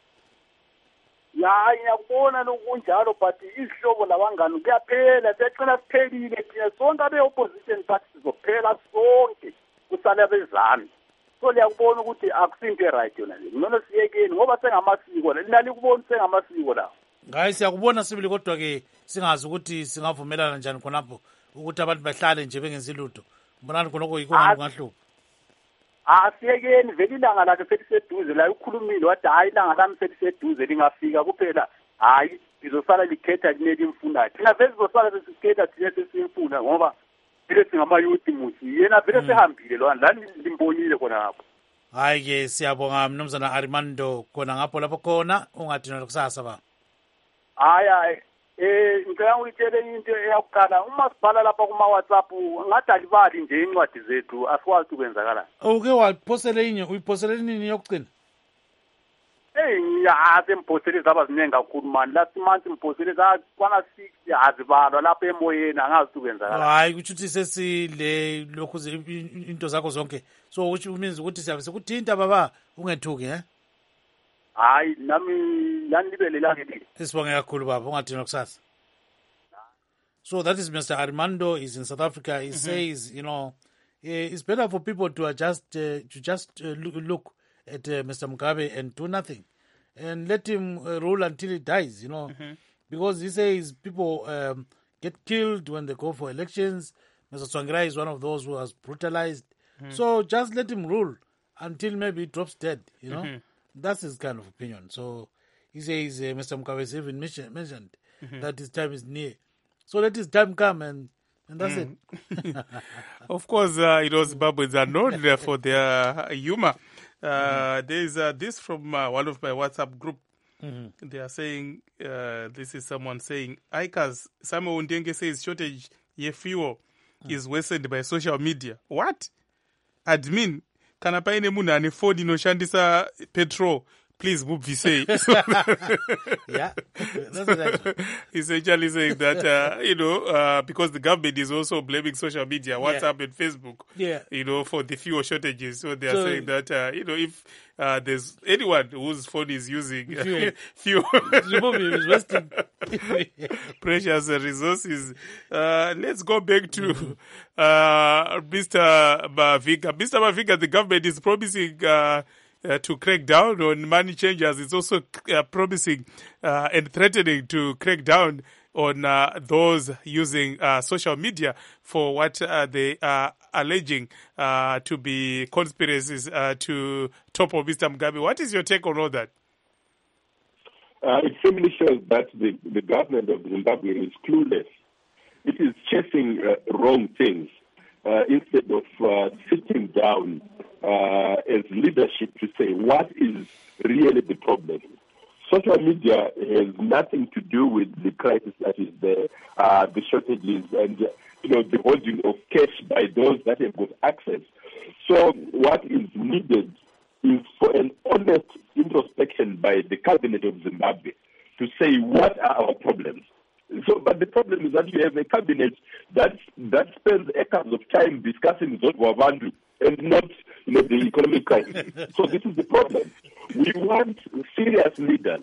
Ya ngiyabona lokunjalo but isihlobo labangani kuyaphela siyacela siphelile thina sonke abe opposition party sizophela sonke kusala bezami. So liyakubona ukuthi akusinto right yona le. Ngcono siyekeni ngoba sengamasiko la. Linali kubona sengamasiko la. Ngayi siyakubona sibili kodwa ke singazi ukuthi singavumelana njani khonapho ukuthi abantu bahlale nje bengenzi lutho. Mbonani khonoko yikho ngahluka. Ah siyekeni vele ilanga lakhe seliseduze la ukhulumile wathi hayi ilanga lami seliseduze lingafika kuphela hayi izosala likhetha lineli imfunayo. Thina vele sizosala sesikhetha thina sesimfuna ngoba vele singama youth musi yena vele sehambile lo la limbonile khona lapho. Hayi ke siyabonga mnumzana Armando khona ngapho lapho khona ungadinwa kusasa ba. Hayi hayi eh ngicela uyitshele into eyakukala uma sibhala lapha kuma WhatsApp ngathi alibali nje incwadi zethu asikwazi ukwenzakala. Uke waphosele inye uyiphosele nini yokugcina? Eh ngiyazi imphosele zaba ziningi kakhulu man last month imphosele za kwana six azibalwa lapha emoyeni angazi ukwenzakala. Hayi kuthi uthi sesile lokhu into zakho zonke so which means ukuthi siyabe sekuthinta baba ungethuki eh? Hayi nami yanibelelanga nini. Sibonge kakhulu baba ungadinwa kusasa. So that is Mister Armando. He's in South Africa. He mm-hmm. says, you know, it's better for people to adjust, uh, to just uh, look, look at uh, Mister Mugabe and do nothing, and let him uh, rule until he dies. You know, mm-hmm. because he says people um, get killed when they go for elections. Mister Tsvangirai is one of those who was brutalized. Mm-hmm. So just let him rule until maybe he drops dead. You know, mm-hmm. that's his kind of opinion. So he says uh, Mister Mugabe has even mentioned, mentioned mm-hmm. that his time is near. So let his time come and, and that's mm. it. Of course, uh, you know, Zimbabweans are known for their humor. Uh, mm-hmm. There is uh, this from uh, one of my WhatsApp group. Mm-hmm. They are saying, uh, this is someone saying, Ikas, Samuel Undenge says shortage ye fuel mm. is worsened by social media. What? Admin, kana paine munhu ane phone inoshandisa petrol please move say. Yeah, that's right. Essentially saying that, uh, you know, uh, because the government is also blaming social media, WhatsApp yeah. and Facebook, yeah. you know, for the fuel shortages. So they are so, saying that, uh, you know, if uh, there's anyone whose phone is using fuel, fuel is wasting precious resources. Uh, let's go back to mm-hmm. uh, Mister Mavinga. Mister Mavinga, the government is promising uh, uh, to crack down on money changers. It's also uh, promising uh, and threatening to crack down on uh, those using uh, social media for what uh, they are alleging uh, to be conspiracies uh, to topple Mister Mugabe. What is your take on all that? Uh, it simply shows that the, the government of Zimbabwe is clueless. It is chasing uh, wrong things uh, instead of uh, sitting down uh, as leadership to say what is really the problem. Social media has nothing to do with the crisis that is there, uh, the shortages and uh, you know the holding of cash by those that have got access. So what is needed is for an honest introspection by the cabinet of Zimbabwe to say what are our problems. So, but the problem is that you have a cabinet that that spends acres of time discussing Zodwavandu and not, you know, the economic crisis. So this is the problem. We want serious leaders.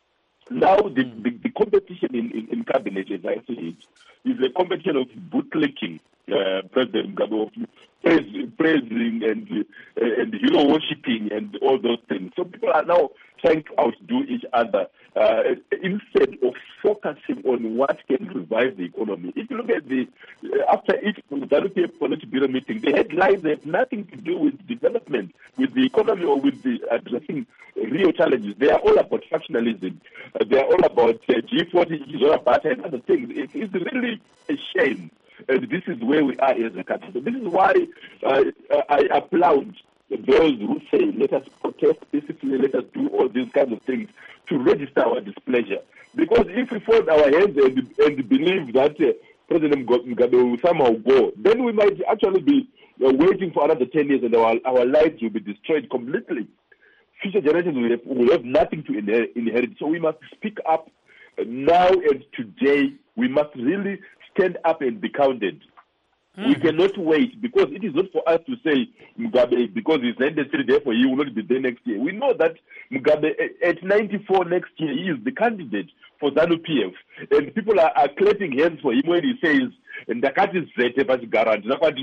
Now the, the, the competition in, in, in cabinet, as I see it, is a competition of bootlicking uh, President Mugabe, of praising, praising and uh, and hero worshipping and all those things. So people are now trying to outdo each other uh, instead of focusing on what can revive the economy. If you look at the uh, after each ZANU-P F Politburo meeting, the headlines have nothing to do with development, with the economy, or with the addressing real challenges. They are all about factionalism. Uh, they are all about uh, G forty, Zorabata, and other things. It is really a shame. And this is where we are as a country. So this is why uh, I applaud those who say, let us protest peacefully, let us do all these kinds of things to register our displeasure. Because if we fold our hands and, and believe that uh, President Mugabe will somehow go, then we might actually be uh, waiting for another ten years and our, our lives will be destroyed completely. Future generations will have, will have nothing to inherit. So we must speak up now and today. We must really stand up and be counted. Mm. We cannot wait, because it is not for us to say Mugabe, because he's ninety-three, therefore he will not be there next year. We know that Mugabe, at ninety-four next year, he is the candidate for ZANU-P F. And people are, are clapping hands for him when he says, Ndakati Zete Vasigarant.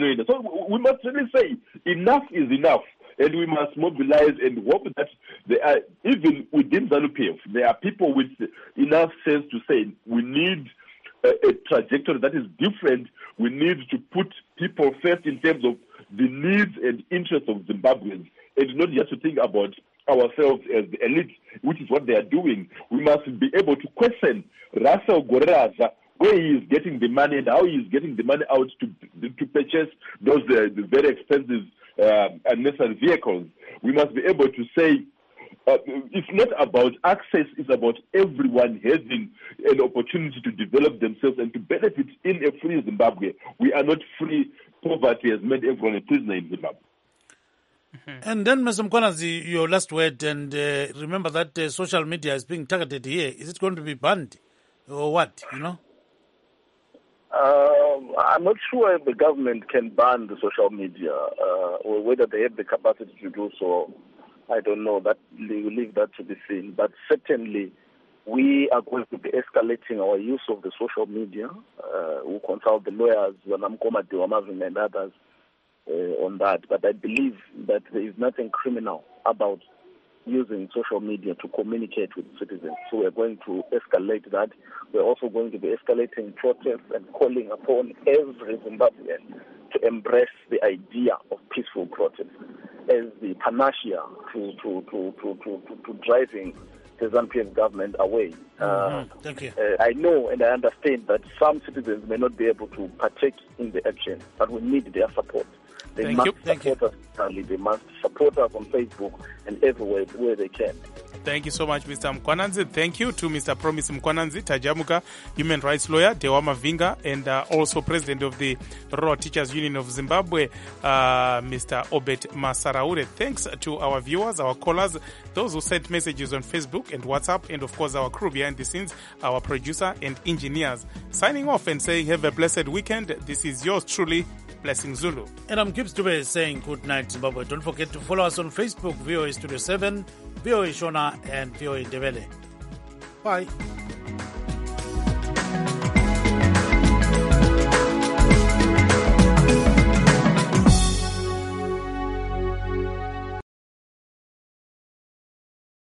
So we must really say, enough is enough. And we must mobilize and hope that there are, even within ZANU-P F, there are people with enough sense to say, we need a trajectory that is different. We need to put people first in terms of the needs and interests of Zimbabweans, and not just to think about ourselves as the elite, which is what they are doing. We must be able to question Russell Goraza, where he is getting the money and how he is getting the money out to to purchase those uh, the very expensive uh, unnecessary vehicles. We must be able to say, Uh, it's not about access, it's about everyone having an opportunity to develop themselves and to benefit in a free Zimbabwe. We are not free. Poverty has made everyone a prisoner in Zimbabwe. Mm-hmm. And then, Mister Mkonazi, your last word, and uh, remember that uh, social media is being targeted here. Is it going to be banned or what, you know? Um, I'm not sure if the government can ban the social media uh, or whether they have the capacity to do so. I don't know. That we leave that to be seen. But certainly, we are going to be escalating our use of the social media. Uh, we'll consult the lawyers, Wanamkoma Diwamavin and others uh, on that. But I believe that there is nothing criminal about using social media to communicate with citizens. So we're going to escalate that. We're also going to be escalating protests and calling upon every Zimbabwean to embrace the idea of peaceful protest as the panacea to to to to to, to, to driving the ZANU-P F government away. Mm-hmm. Uh, Thank you. Uh, I know and I understand that some citizens may not be able to partake in the action, but we need their support. They Thank must you. Thank support you. us. They must support us on Facebook and everywhere where they can. Thank you so much, Mister Mkwananzi. Thank you to Mister Promise Mkwananzi Tajamuka, human rights lawyer, Dewa Mavinga, and uh, also president of the Rural Teachers Union of Zimbabwe, uh, Mister Obet Masaraure. Thanks to our viewers, our callers, those who sent messages on Facebook and WhatsApp, and of course our crew behind the scenes, our producer and engineers. Signing off and saying have a blessed weekend. This is yours truly, Blessing Zulu. And I'm Gibbs Dube saying good night, Zimbabwe. Don't forget to follow us on Facebook, V O A Studio seven, V O A Shona, and V O A Ndebele. Bye.